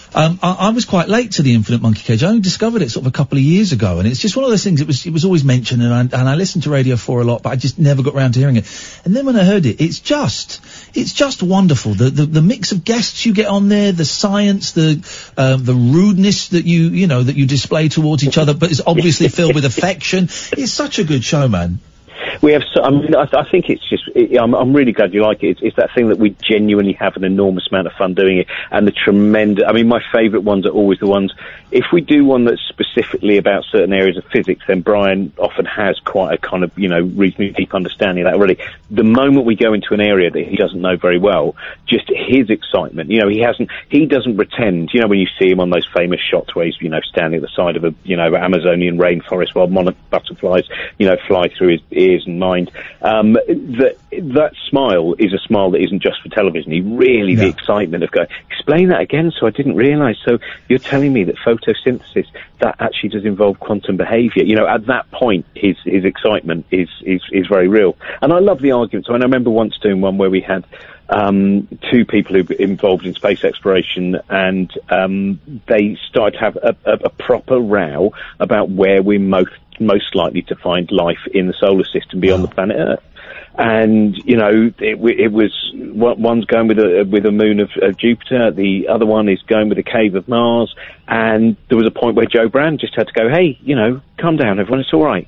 I was quite late to the Infinite Monkey Cage. I only discovered it sort of a couple of years ago, and it's just one of those things. It was always mentioned, and I listened to Radio 4 a lot, but I just never got around to hearing it. And then when I heard it, it's just wonderful. The mix of guests you get on there, the science, the rudeness that you display towards each other, but it's obviously filled with affection. It's such a good show, man. We have. I think it's just. I'm really glad you like it. It's that thing that we genuinely have an enormous amount of fun doing it, and the tremendous. I mean, my favourite ones are always the ones. If we do one that's specifically about certain areas of physics, then Brian often has quite a kind of reasonably deep understanding of that already. The moment we go into an area that he doesn't know very well, just his excitement. He doesn't pretend. When you see him on those famous shots where he's standing at the side of a Amazonian rainforest while monarch butterflies fly through his ears and mind. That smile is a smile that isn't just for television. The excitement of going, explain that again, so I didn't realise. So you're telling me that photosynthesis, that actually does involve quantum behaviour. At that point, his excitement is very real. And I love the arguments. I remember once doing one where we had two people who were involved in space exploration, and they started to have a proper row about where we're most likely to find life in the solar system beyond the planet Earth. And it was one's going with a moon of Jupiter, the other one is going with a cave of Mars, and there was a point where Joe Brand just had to go, hey, calm down, everyone, it's all right.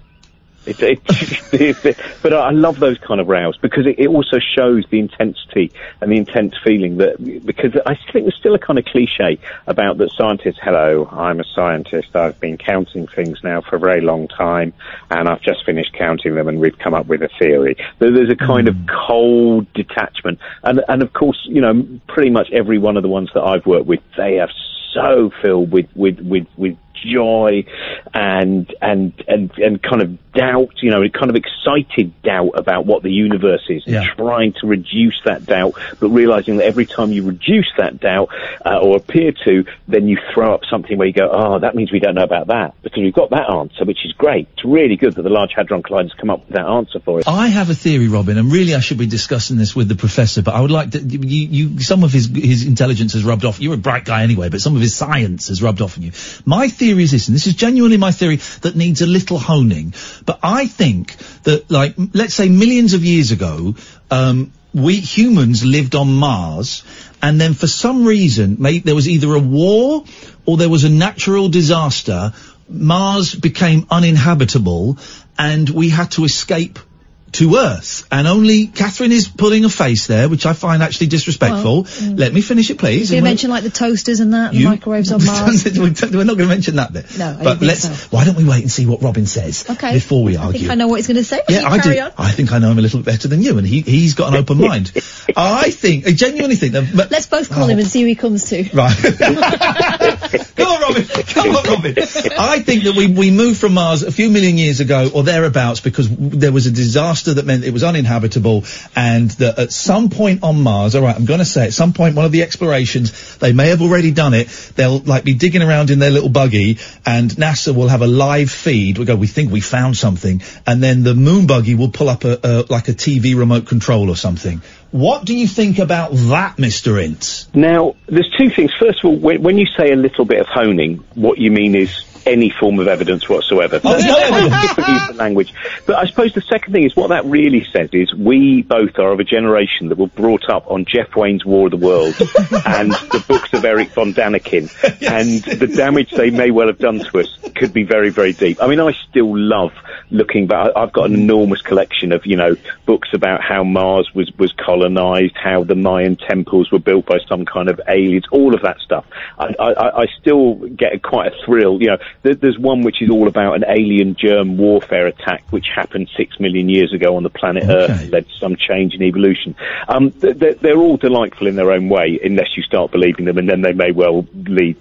But I love those kind of rows because it also shows the intensity and the intense feeling because I think there's still a kind of cliche about that scientists, hello, I'm a scientist, I've been counting things now for a very long time and I've just finished counting them and we've come up with a theory. There's a kind of cold detachment and of course, pretty much every one of the ones that I've worked with, they are so filled with joy and kind of doubt, kind of excited doubt about what the universe is, and trying to reduce that doubt, but realizing that every time you reduce that doubt or appear to, then you throw up something where you go, oh, that means we don't know about that, because we've got that answer, which is great. It's really good that the Large Hadron Collider has come up with that answer for us. I have a theory, Robin, and really I should be discussing this with the professor, but I would like to, some of his intelligence has rubbed off. You're a bright guy anyway, but some of his science has rubbed off on you. My theory is this, and this is genuinely my theory that needs a little honing, but I think that, like, let's say millions of years ago, we humans lived on Mars, and then for some reason, there was either a war or there was a natural disaster. Mars became uninhabitable, and we had to escape to Earth. And only Catherine is pulling a face there, which I find actually disrespectful. Let me finish it, please. Did you mention like the toasters and that, the microwaves on Mars? We're not going to mention that bit. No, but why don't we wait and see what Robin says before we argue? I think I know what he's going to say. Yeah, I do. I think I know him a little bit better than you, and he's got an open mind. I genuinely think that. Let's both call him and see who he comes to. Right. Come on, Robin. I think that we moved from Mars a few million years ago or thereabouts because there was a disaster that meant it was uninhabitable, and that at some point on Mars, all right, I'm going to say at some point, one of the explorations, they may have already done it, they'll be digging around in their little buggy, and NASA will have a live feed. We think we found something, and then the moon buggy will pull up like a TV remote control or something. What do you think about that, Mr. Ince? Now, there's two things. First of all, when you say a little bit of honing, what you mean is any form of evidence whatsoever. Different use of language. But I suppose the second thing is what that really says is we both are of a generation that were brought up on Jeff Wayne's War of the Worlds and the books of Eric von Daniken. Yes. And the damage they may well have done to us could be very, very deep. I mean, I still love looking back. I've got an enormous collection of, books about how Mars was colonized, how the Mayan temples were built by some kind of aliens, all of that stuff. I still get quite a thrill, There's one which is all about an alien germ warfare attack which happened 6 million years ago on the planet Earth, led to some change in evolution. They're all delightful in their own way, unless you start believing them, and then they may well lead to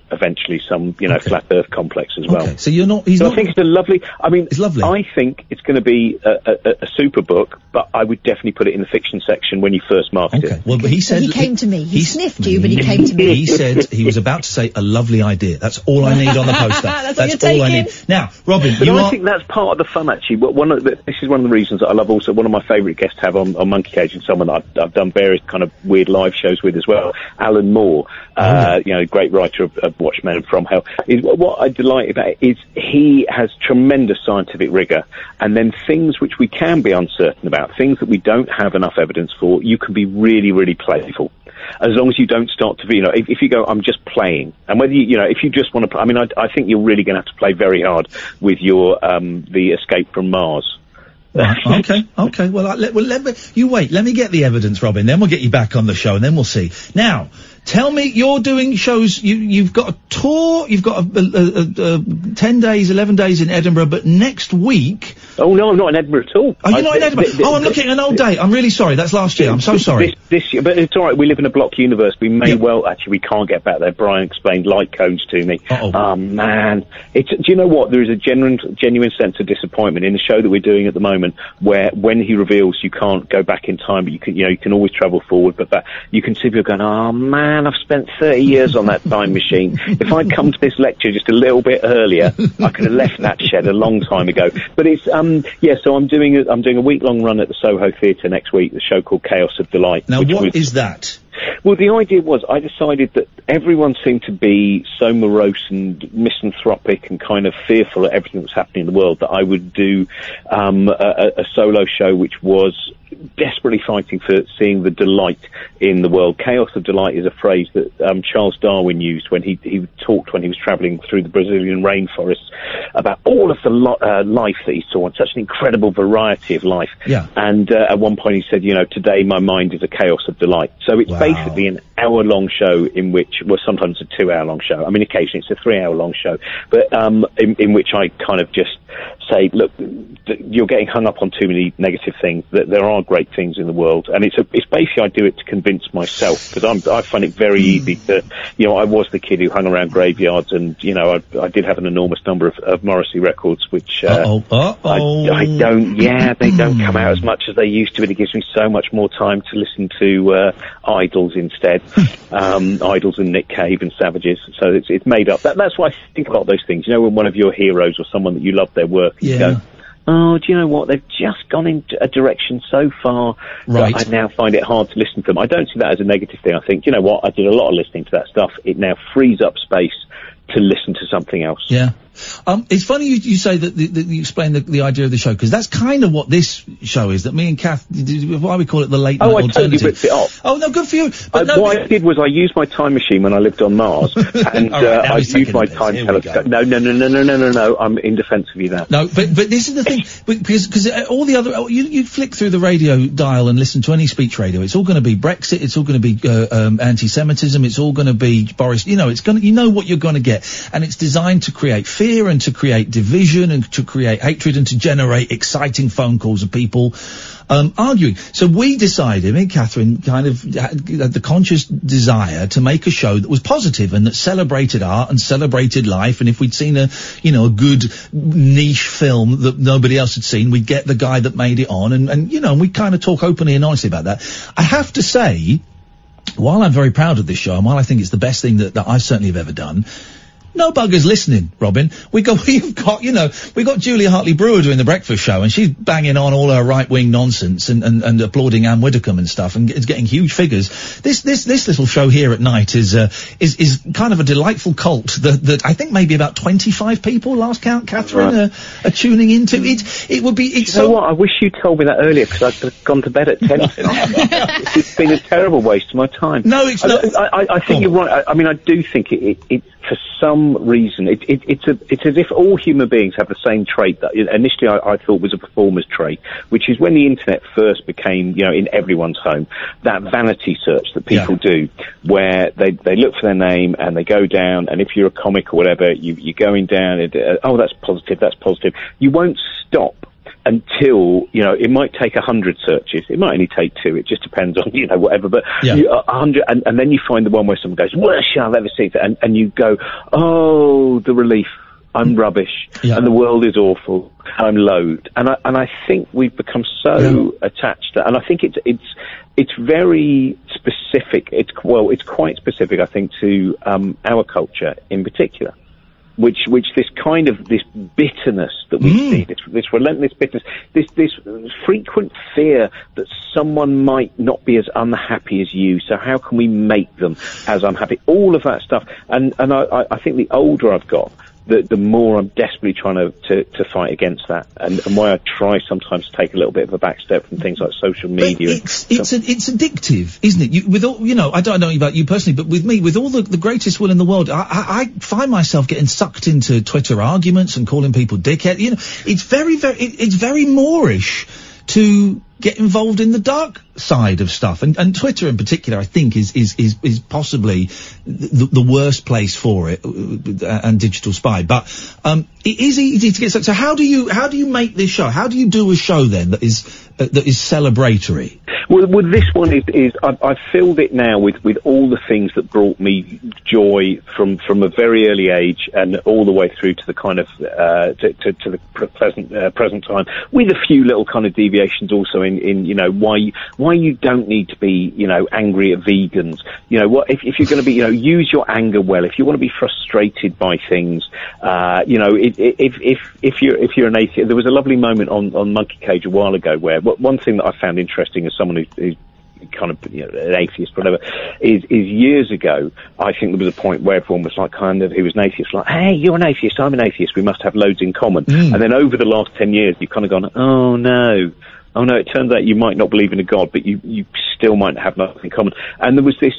eventually some, flat Earth complex as well. So you're not. I think it's a lovely. I mean, it's lovely. I think it's going to be a super book, but I would definitely put it in the fiction section when you first market it. Well, but he said he came to me. He sniffed you, but he came to me. He said he was about to say a lovely idea. That's all I need on the poster. That's all you're I need. Now, Robin, but I think that's part of the fun, actually. This is one of the reasons that I love. Also, one of my favourite guests to have on Monkey Cage, and someone that I've done various kind of weird live shows with as well, Alan Moore, great writer of Watchmen and From Hell. What I delight about it is he has tremendous scientific rigour, and then things which we can be uncertain about, things that we don't have enough evidence for, you can be really, really playful. As long as you don't start to be, if you go, I'm just playing, and whether if you just want to play, I mean, I think you're really going to have to play very hard with your, the Escape from Mars. Right, okay. Well, you wait. Let me get the evidence, Robin. Then we'll get you back on the show, and then we'll see. Now, tell me, you're doing shows. You've got a tour. You've got a 10 days, 11 days in Edinburgh, but next week. Oh no, I'm not in Edinburgh at all. Oh, you're not in Edinburgh. I'm looking at an old date. I'm really sorry. That's last year. I'm so sorry. This year, but it's all right. We live in a block universe. We may well actually. We can't get back there. Brian explained light cones to me. Oh man, do you know what? There is a genuine sense of disappointment in the show that we're doing at the moment, where when he reveals you can't go back in time, but you can always travel forward. But that you can see people going, oh man, I've spent 30 years on that time machine. If I'd come to this lecture just a little bit earlier, I could have left that shed a long time ago. But it's so I'm doing a week-long run at the Soho Theatre next week, the show called Chaos of Delight. Now, what is that? Well, the idea was I decided that everyone seemed to be so morose and misanthropic and kind of fearful of everything that was happening in the world that I would do a solo show which was desperately fighting for seeing the delight in the world. Chaos of delight is a phrase that Charles Darwin used when he talked when he was travelling through the Brazilian rainforests about all of the life that he saw and such an incredible variety of life. Yeah. And at one point he said, today my mind is a chaos of delight. So it's basically an hour-long show in which, well, sometimes a 2-hour-long show. I mean, occasionally it's a 3-hour-long show, but in which I kind of just say, look, you're getting hung up on too many negative things. That there are great things in the world, and it's basically I do it to convince myself, because I find it very easy to, I was the kid who hung around graveyards, and I did have an enormous number of Morrissey records, which I don't. Yeah, they don't come out as much as they used to, but it gives me so much more time to listen to Idols instead, Idols and Nick Cave and Savages. So it's made up. That's why I think about those things. When one of your heroes or someone that you love their work, you go, oh, do you know what? They've just gone in a direction so far that I now find it hard to listen to them. I don't see that as a negative thing. I think, you know what? I did a lot of listening to that stuff. It now frees up space to listen to something else. Yeah. It's funny you say that you explain the idea of the show, because that's kind of what this show is, that me and Kath, why we call it the late night alternative. I totally ripped it off. Oh, no, good for you. But what I did was I used my time machine when I lived on Mars, and I used my time telescope. No, I'm in defence of you now. No, but this is the thing, because all the other, you flick through the radio dial and listen to any speech radio, it's all going to be Brexit, it's all going to be anti-Semitism, it's all going to be Boris, it's going to, you know what you're going to get, and it's designed to create fear and to create division and to create hatred and to generate exciting phone calls of people arguing. So we decided, me and Catherine kind of had the conscious desire to make a show that was positive and that celebrated art and celebrated life, and if we'd seen a good niche film that nobody else had seen, we'd get the guy that made it on, and we kind of talk openly and honestly about that. I have to say, while I'm very proud of this show and while I think it's the best thing that I certainly have ever done, no buggers listening, Robin. We've got Julia Hartley-Brewer doing the breakfast show, and she's banging on all her right-wing nonsense and applauding Anne Widdecombe and stuff, and is getting huge figures. This little show here at night is kind of a delightful cult that I think maybe about 25 people, last count, Catherine, are tuning into. It would be, it's so. You know what? I wish you told me that earlier, because I'd have gone to bed at 10 tonight. It's been a terrible waste of my time. No, it's not. I think you're right. I mean, I do think it for some reason, it's as if all human beings have the same trait that initially I thought was a performer's trait, which is when the internet first became, in everyone's home, that vanity search that people do, where they look for their name and they go down, and if you're a comic or whatever, you're going down, that's positive. You won't stop until, you know, it might take 100 searches. It might only take 2. It just depends on, you know, whatever. But 100, and then you find the one where someone goes, worst show I've ever seen. And you go, oh, the relief. I'm rubbish, and the world is awful. I'm loathed, and I think we've become so attached to, and I think it's very specific. It's quite specific, I think, to our culture in particular. Which this kind of, this bitterness that we see, this relentless bitterness, this frequent fear that someone might not be as unhappy as you, so how can we make them as unhappy? All of that stuff. And I think the older I've got, the more I'm desperately trying to fight against that, and why I try sometimes to take a little bit of a back step from things like social media. It's addictive, isn't it? With all, you know, I don't know about you personally, but with me, with all the greatest will in the world, I find myself getting sucked into Twitter arguments and calling people dickhead. You know, it's very Moorish to get involved in the dark side of stuff, and Twitter in particular, I think, is possibly the worst place for it, and Digital Spy. But it is easy to get stuck. So how do you make this show? How do you do a show then that is celebratory? Well, this one is I've filled it now with all the things that brought me joy from a very early age and all the way through to the kind of to the present time, with a few little kind of deviations also in you know why you don't need to be, you know, angry at vegans. You know, what if you're going to be, you know, use your anger well. If you want to be frustrated by things, you know, if you're an atheist, there was a lovely moment on Monkey Cage a while ago where one thing that I found interesting as someone who's kind of, you know, an atheist, whatever, is years ago, I think there was a point where everyone was like, kind of, who was an atheist, like, hey, you're an atheist, I'm an atheist, we must have loads in common. And then over the last 10 years, you've kind of gone, oh no, it turns out you might not believe in a God, but you still might have nothing in common. And there was this,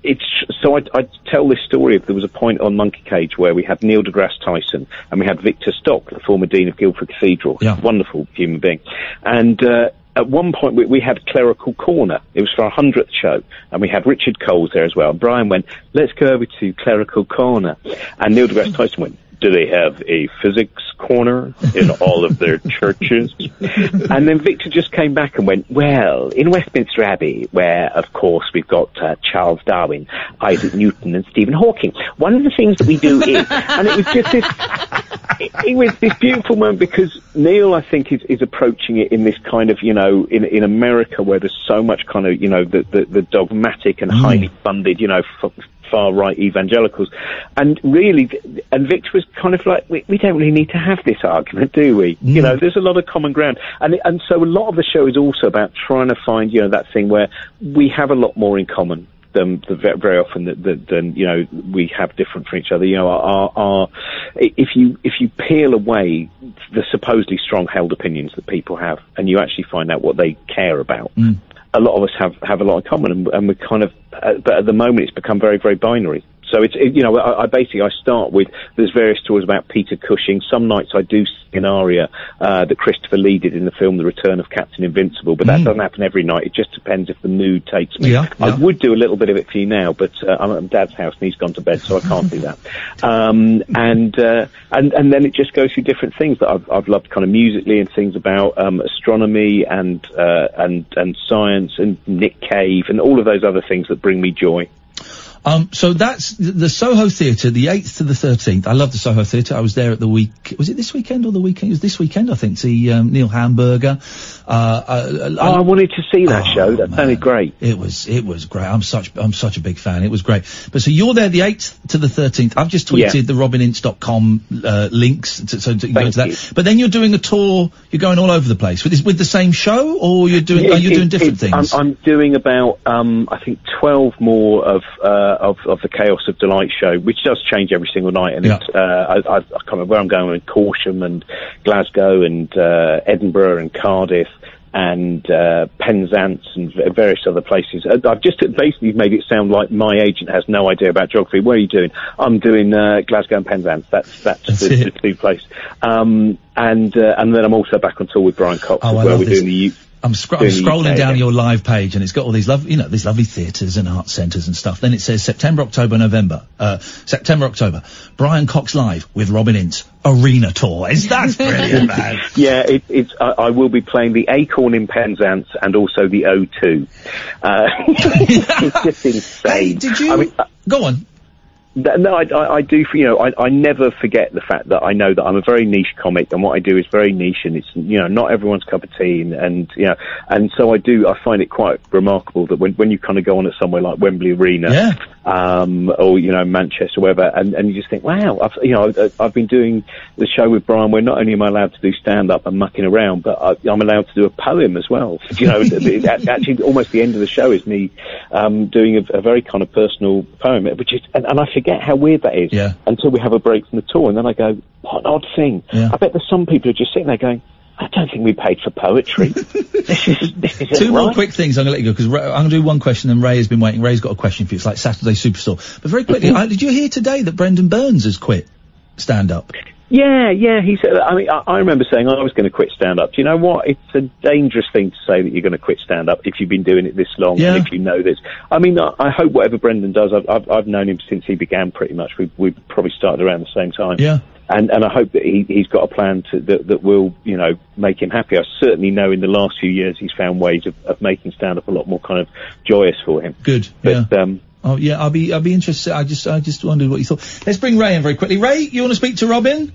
I tell this story of, there was a point on Monkey Cage where we had Neil deGrasse Tyson and we had Victor Stock, the former Dean of Guildford Cathedral, wonderful human being. And, at one point, we had Clerical Corner. It was for our 100th show, and we had Richard Coles there as well. And Brian went, let's go over to Clerical Corner. And Neil deGrasse Tyson went, do they have a physics corner in all of their churches? And then Victor just came back and went, well, in Westminster Abbey, where, of course, we've got Charles Darwin, Isaac Newton, and Stephen Hawking, one of the things that we do is, and it was just this, it was this beautiful moment, because Neil, I think, is approaching it in this kind of, you know, in America, where there's so much kind of, you know, the dogmatic and highly funded, you know, far-right evangelicals, and really, and Victor was kind of like, we don't really need to have this argument, do we? You know, there's a lot of common ground, and so a lot of the show is also about trying to find, you know, that thing where we have a lot more in common than very often than you know, we have different from each other. You know, if you peel away the supposedly strong-held opinions that people have, and you actually find out what they care about. A lot of us have a lot in common, and we're kind of, but at the moment it's become very, very binary. So you know, I start with, there's various stories about Peter Cushing. Some nights I do an aria that Christopher Lee did in the film The Return of Captain Invincible, but that doesn't happen every night. It just depends if the mood takes me. I would do a little bit of it for you now, but I'm at Dad's house and he's gone to bed, so I can't do that. And then it just goes through different things that I've loved kind of musically, and things about astronomy and science and Nick Cave and all of those other things that bring me joy. So that's the Soho Theatre, the 8th to the 13th. I love the Soho Theatre. I was there at the was it this weekend or the weekend? It was this weekend, I think, to see Neil Hamburger. I wanted to see that show. That sounded great. It was great. I'm such a big fan. It was great. But so you're there the 8th to the 13th. I've just tweeted the robinince.com links so you go to that. But then you're doing a tour. You're going all over the place with the same show, or you're doing doing different things? I'm doing about I think 12 more of the Chaos of Delight show, which does change every single night, and it's I can't remember where I'm going, in Corsham and Glasgow and Edinburgh and Cardiff and Penzance and various other places. I've just basically made it sound like my agent has no idea about geography. Where are you doing? I'm doing Glasgow and Penzance. That's the two places. And then I'm also back on tour with Brian Cox as well. We're doing the I'm scrolling down your live page, and it's got all these lovely theatres and art centres and stuff. Then it says September, October, Brian Cox Live with Robin Ince Arena Tours. That's brilliant, man. Yeah, I will be playing the Acorn in Penzance and also the O2. It's just insane. Hey, did you go on? No, I do. I never forget the fact that I know that I'm a very niche comic, and what I do is very niche, and it's not everyone's cup of tea, and so I find it quite remarkable that when you kind of go on at somewhere like Wembley Arena, or Manchester, or whatever, and you just think, wow, I've been doing the show with Brian, where not only am I allowed to do stand up and mucking around, but I'm allowed to do a poem as well. Actually, almost the end of the show is me doing a very kind of personal poem, which is, and I forget how weird that is until we have a break from the tour, and then I go, what an odd thing. I bet there's some people who are just sitting there going, I don't think we paid for poetry. This is Two more quick things. I'm going to let you go, because I'm going to do one question, and Ray has been waiting. Ray's got a question for you. It's like Saturday Superstore. But very quickly, did you hear today that Brendan Burns has quit stand-up? Yeah, he said, I remember saying I was going to quit stand-up. Do you know what? It's a dangerous thing to say that you're going to quit stand-up if you've been doing it this long, and if you know this. I mean, I hope whatever Brendan does, I've known him since he began pretty much. We probably started around the same time. Yeah. And I hope that he's got a plan that will, make him happy. I certainly know in the last few years he's found ways of making stand-up a lot more kind of joyous for him. Good, but, I'll be interested. I just wondered what you thought. Let's bring Ray in very quickly. Ray, you want to speak to Robin?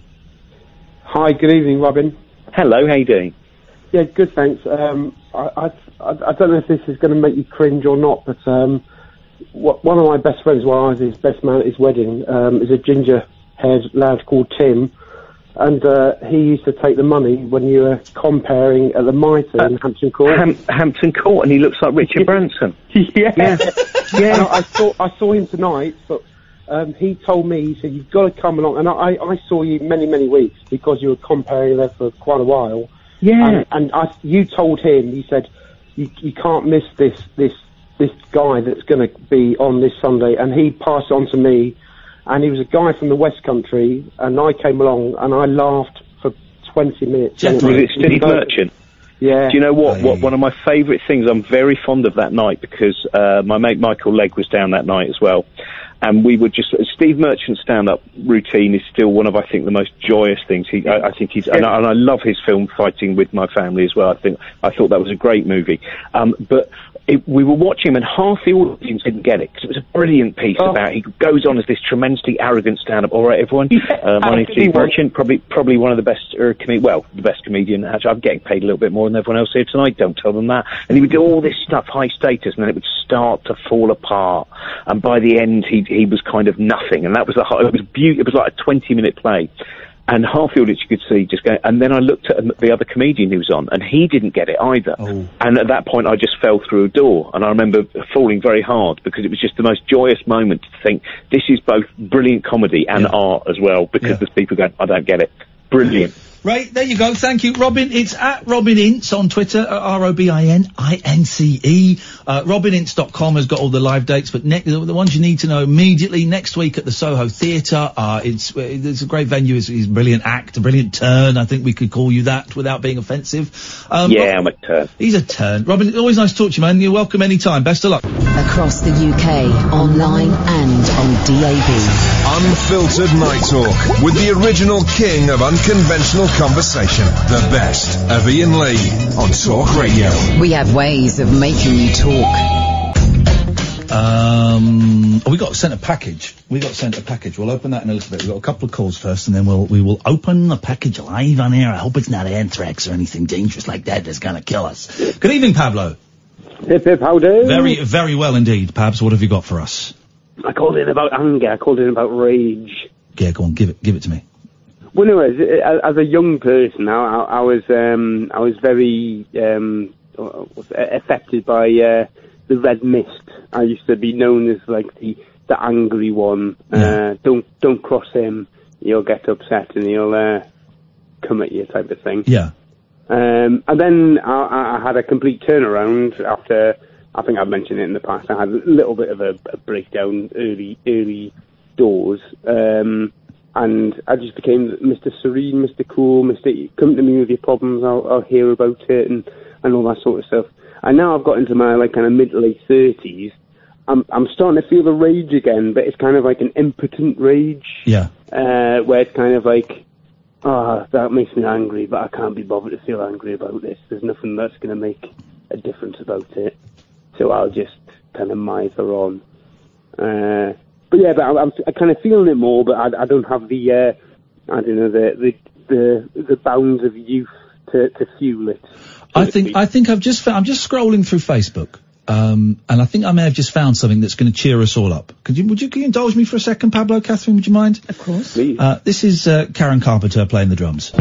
Hi, good evening, Robin. Hello, how you doing? Yeah, good, thanks. I don't know if this is going to make you cringe or not, but one of my best friends, while I was his best man at his wedding, is a ginger-haired lad called Tim, and he used to take the money when you were comparing at the Mitre in Hampton Court. Hampton Court, and he looks like Richard Branson. Yeah. I saw him tonight, but he told me, he said, you've got to come along, and I saw you many, many weeks because you were comparing there for quite a while. Yeah. And you told him, you said, you can't miss this guy that's going to be on this Sunday, and he passed it on to me, and he was a guy from the West Country, and I came along, and I laughed for 20 minutes. Was it Steve Merchant? Yeah. Do you know what? One of my favourite things, I'm very fond of that night, because my mate Michael Legg was down that night as well. And we would just, Steve Merchant's stand-up routine is still one of, I think, the most joyous things. I think he's, and I love his film Fighting with My Family as well. I thought that was a great movie. But we were watching him, and half the audience didn't get it, because it was a brilliant piece about, he goes on as this tremendously arrogant stand-up. All right, everyone, my name's Steve Merchant, probably one of the best the best comedian. Actually, I'm getting paid a little bit more than everyone else here tonight, don't tell them that. And he would do all this stuff, high status, and then it would start to fall apart. And by the end, he was kind of nothing, and that was it was beautiful. It was like a 20-minute play. And half the audience you could see just going, and then I looked at the other comedian who was on, and he didn't get it either. And at that point, I just fell through a door, and I remember falling very hard, because it was just the most joyous moment to think, this is both brilliant comedy and art as well, because there's people going, I don't get it. Brilliant. Right, there you go. Thank you, Robin. It's at Robin Ince on Twitter, ROBININCE. RobinInce.com has got all the live dates, but the ones you need to know immediately, next week at the Soho Theatre. It's a great venue. He's a brilliant act, a brilliant turn. I think we could call you that without being offensive. I'm a turn. He's a turn. Robin, always nice to talk to you, man. You're welcome anytime. Best of luck. Across the UK, online and on DAB. Unfiltered Night Talk with the original king of unconventional conversation. The best of Ian Lee on Talk Radio. We have ways of making you talk. We got sent a package. We'll open that in a little bit. We've got a couple of calls first, and then we will open the package live on air. I hope it's not anthrax or anything dangerous like that that's gonna kill us. Good evening, Pablo. Hip hip, how do? Very, very well indeed, Pabs. What have you got for us? I called in about anger. I called in about rage. Yeah, go on, give it to me. Well, anyways, as a young person, I was very affected by the red mist. I used to be known as like the angry one. Don't cross him. He'll get upset and he'll come at you, type of thing. Yeah. And then I had a complete turnaround after. I think I've mentioned it in the past. I had a little bit of a breakdown early doors. and I just became Mr. Serene, Mr. Cool, come to me with your problems, I'll hear about it, and all that sort of stuff. And now I've got into my like kind of mid to late 30s. I'm starting to feel the rage again, but it's kind of like an impotent rage. Yeah. Where it's kind of like, that makes me angry, but I can't be bothered to feel angry about this. There's nothing that's going to make a difference about it. So I'll just kind of mither on. But yeah, but I'm kind of feeling it more, but I don't have the bounds of youth to fuel it. I think I'm just scrolling through Facebook, and I think I may have just found something that's going to cheer us all up. Can you indulge me for a second, Pablo, Catherine? Would you mind? Of course. Please. This is Karen Carpenter playing the drums.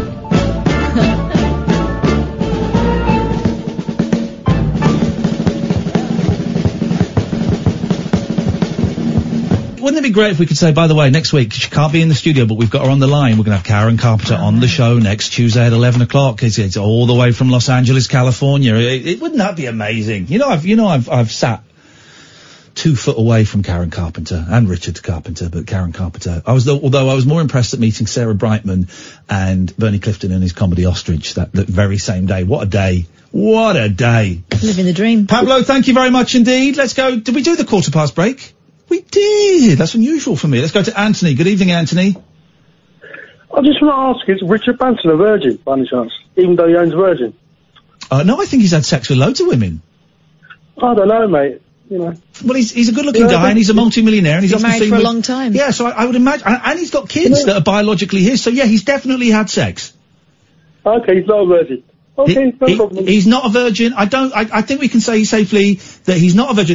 Wouldn't it be great if we could say, by the way, next week, she can't be in the studio, but we've got her on the line. We're going to have Karen Carpenter on the show next Tuesday at 11 o'clock. It's all the way from Los Angeles, California. Wouldn't that be amazing? I've sat 2 foot away from Karen Carpenter and Richard Carpenter, but Karen Carpenter. Although I was more impressed at meeting Sarah Brightman and Bernie Clifton and his comedy Ostrich that very same day. What a day. What a day. Living the dream. Pablo, thank you very much indeed. Let's go. Did we do the quarter past break? We did. That's unusual for me. Let's go to Anthony. Good evening, Anthony. I just want to ask, is Richard Branson a virgin, by any chance? Even though he owns Virgin? No, I think he's had sex with loads of women. I don't know, mate. You know. Well, he's a good-looking guy, and he's a multi-millionaire, and he's often married seen for a with- long time. Yeah, so I would imagine, and he's got kids that are biologically his. So yeah, he's definitely had sex. Okay, he's not a virgin. Okay, no problem. He's not a virgin. I think we can say safely that he's not a virgin.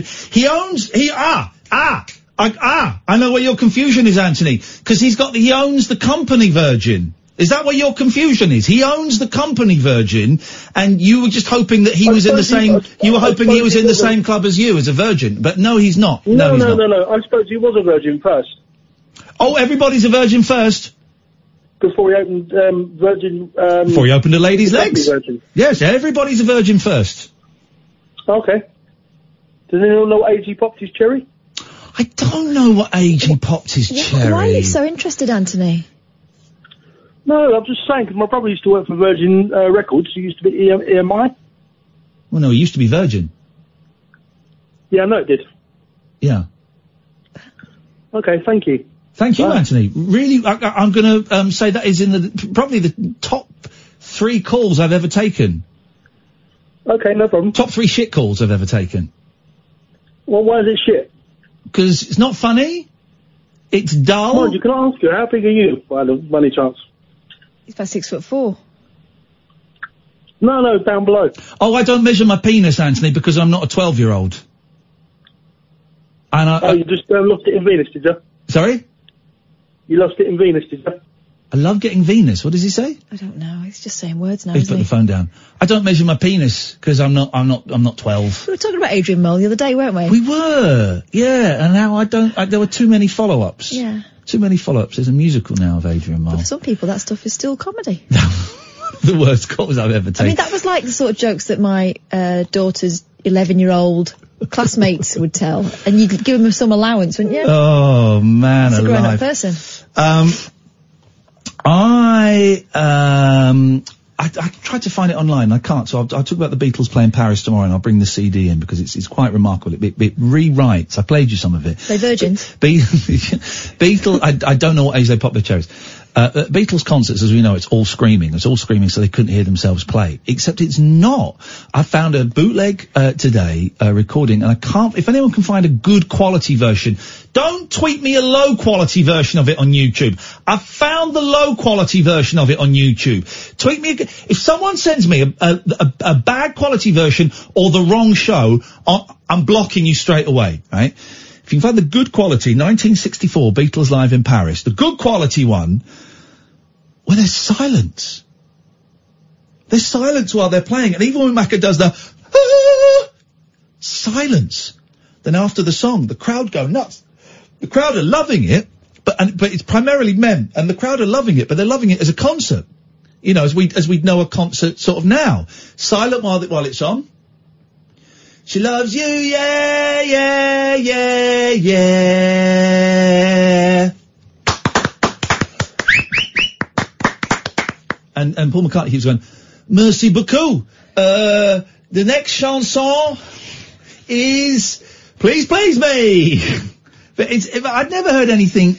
I know where your confusion is, Anthony, because he owns the company Virgin. Is that where your confusion is? He owns the company Virgin, and you were just hoping that he was in the same, you were hoping he was in the same club as you, as a virgin, but no, he's not. No. I suppose he was a virgin first. Oh, everybody's a virgin first? Before he opened, Virgin, Before he opened a lady's legs? Virgin. Yes, everybody's a virgin first. Okay. Does anyone know what age he popped his cherry? I don't know what age he popped his cherry. Why are you so interested, Anthony? No, I'm just saying, because my brother used to work for Virgin Records. He used to be EMI. Well, no, he used to be Virgin. Yeah, I know it did. Yeah. Okay, thank you. Thank you, Anthony. Really, I'm going to say that is in probably the top 3 calls I've ever taken. Okay, no problem. Top 3 shit calls I've ever taken. Well, why is it shit? Because it's not funny. It's dull. Come on, you can ask her. How big are you, by any chance? He's about 6'4". No, down below. Oh, I don't measure my penis, Anthony, because I'm not a 12-year-old. And you just lost it in Venus, did you? Sorry? You lost it in Venus, did you? I love getting Venus. What does he say? I don't know. He's just saying words now, He's isn't put he? the phone down. I don't measure my penis because I'm not 12. We were talking about Adrian Mole the other day, weren't we? We were, yeah. And now there were too many follow-ups. Yeah. Too many follow-ups. There's a musical now of Adrian Mole. But for some people, that stuff is still comedy. The worst calls I've ever taken. I mean, that was like the sort of jokes that my daughter's 11-year-old classmates would tell, and you'd give them some allowance, wouldn't you? Oh, man It's a alive. grown-up person. I tried to find it online. I can't. So I'll talk about the Beatles playing Paris tomorrow, and I'll bring the CD in because it's quite remarkable. It rewrites. I played you some of it. They virgins. Beatles. I don't know what age they pop their cherries. Beatles concerts, as we know, it's all screaming. It's all screaming, so they couldn't hear themselves play. Except it's not. I found a bootleg today, recording, and I can't. If anyone can find a good quality version, don't tweet me a low quality version of it on YouTube. I found the low quality version of it on YouTube. Tweet me if someone sends me a bad quality version or the wrong show, I'm blocking you straight away. Right? If you can find the good quality 1964 Beatles live in Paris, the good quality one. Well, there's silence. There's silence while they're playing. And even when Macca does the silence, then after the song, the crowd go nuts. The crowd are loving it, but it's primarily men, and the crowd are loving it, but they're loving it as a concert. You know, as we'd know a concert sort of now. Silent while it's on. She loves you, yeah, yeah, yeah, yeah. And Paul McCartney keeps going, merci beaucoup. The next chanson is Please Please Me. But I'd never heard anything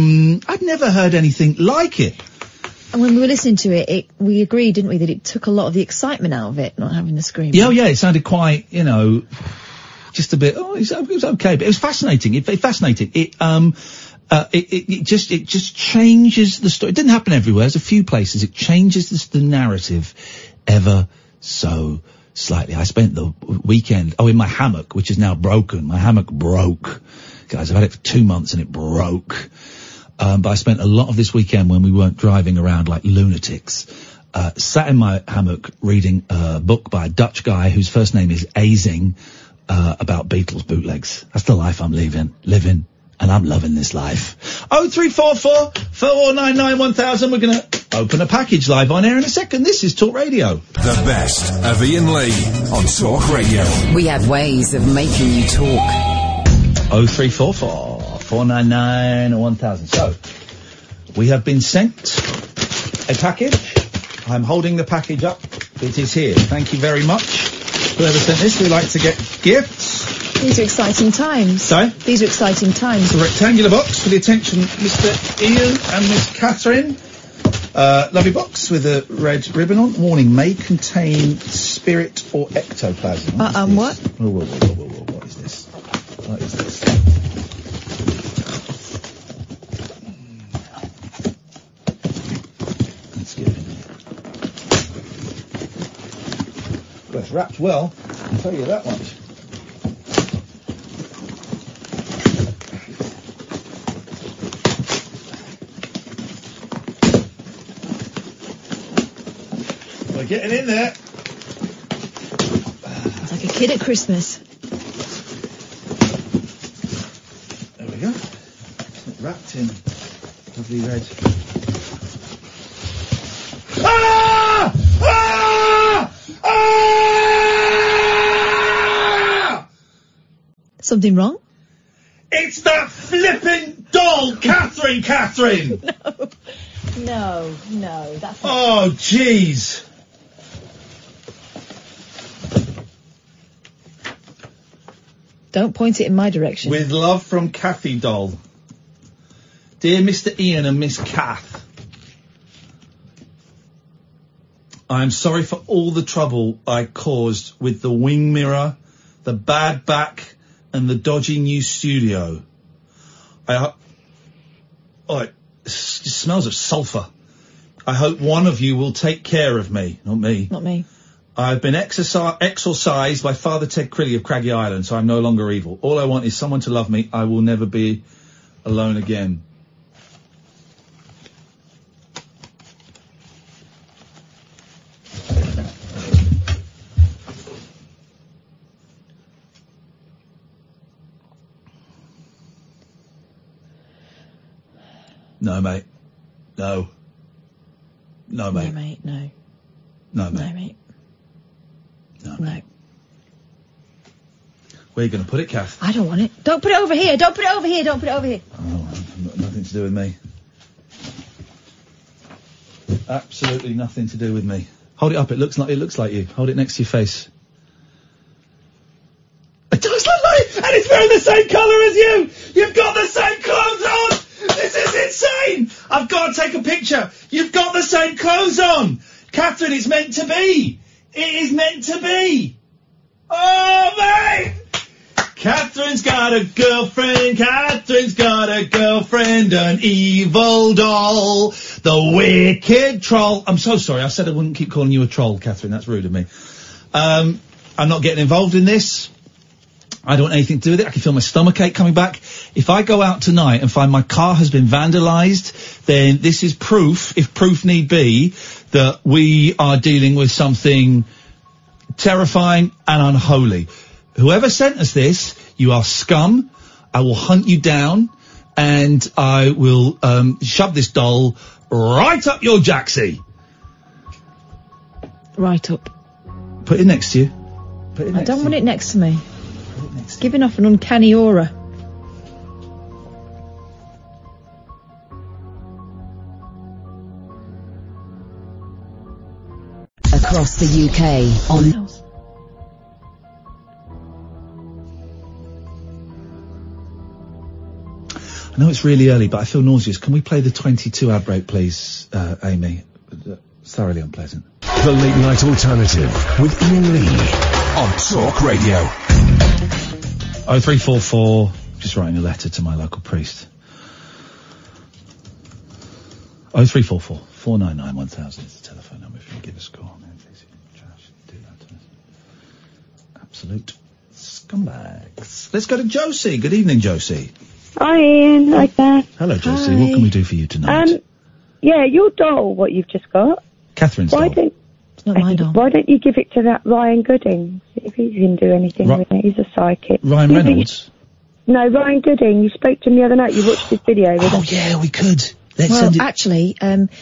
like it. And when we were listening to it, we agreed, didn't we, that it took a lot of the excitement out of it, not having the scream. Yeah, it sounded quite, just a bit, it was okay, but it was fascinating. It fascinating. It just changes the story. It didn't happen everywhere. There's a few places. It changes the narrative ever so slightly. I spent the weekend, in my hammock, which is now broken. My hammock broke. Guys, I've had it for 2 months and it broke. But I spent a lot of this weekend when we weren't driving around like lunatics, sat in my hammock reading a book by a Dutch guy whose first name is Azing, about Beatles bootlegs. That's the life I'm living, and I'm loving this life. 0344 499 1000. We're going to open a package live on air in a second. This is Talk Radio. The best of Ian Lee on Talk Radio. We have ways of making you talk. 0344 499 1000. So, we have been sent a package. I'm holding the package up. It is here. Thank you very much. Whoever sent this, we like to get gifts. These are exciting times. Sorry? These are exciting times. It's a rectangular box for the attention Mr. Ian and Miss Catherine. Lovely box with a red ribbon on. Warning, may contain spirit or ectoplasm. What? Whoa. What is this? What is this? Well, it's wrapped well, I'll tell you that much. We're getting in there. It's like a kid at Christmas. There we go. Wrapped in lovely red. Ah! Ah! Ah! Something wrong? It's that flippin' doll, Catherine! No, that's not... Oh, jeez. Don't point it in my direction. With love from Kathy Doll. Dear Mr. Ian and Miss Kath, I am sorry for all the trouble I caused with the wing mirror, the bad back, and the dodgy new studio. It smells of sulphur. I hope one of you will take care of me. Not me. Not me. I've been exorcised by Father Ted Crilly of Craggy Island, so I'm no longer evil. All I want is someone to love me. I will never be alone again. No, mate. No. No, mate. No, mate, no. No, mate. No, mate. No. No. Where are you going to put it, Kath? I don't want it. Don't put it over here. Don't put it over here. Don't put it over here. Oh, nothing to do with me. Absolutely nothing to do with me. Hold it up. It looks like you. Hold it next to your face. It does look like, and it's wearing the same colour as you. You've got the same clothes on. This is insane. I've got to take a picture. You've got the same clothes on. Catherine, it's meant to be. It is meant to be. Oh, mate. Catherine's got a girlfriend. Catherine's got a girlfriend. An evil doll. The wicked troll. I'm so sorry. I said I wouldn't keep calling you a troll, Catherine. That's rude of me. I'm not getting involved in this. I don't want anything to do with it. I can feel my stomachache coming back. If I go out tonight and find my car has been vandalised, then this is proof, if proof need be, that we are dealing with something terrifying and unholy. Whoever sent us this, you are scum. I will hunt you down and I will shove this doll right up your jacksie. Right up. Put it next to you. I don't want it next to me. It's giving off an uncanny aura. Across the UK on... I know it's really early, but I feel nauseous. Can we play the 22 ad break, please, Amy? Thoroughly unpleasant. The Late Night Alternative with Ian Lee on Talk Radio. 0344, just writing a letter to my local priest. 0344 499 1000 is the telephone number if you can give us a call. Do that. Absolute scumbags. Let's go to Josie. Good evening, Josie. Hi, Ian. Hi, there. Hello, Josie. What can we do for you tonight? Yeah, your doll, what you've just got. Catherine's doll. It's not my doll. Why don't you give it to that Ryan Gooding? See if he can do anything with it. He's a psychic. Ryan Reynolds? No, Ryan Gooding. You spoke to him the other night. You watched his video with him. Oh, yeah, we could. Actually,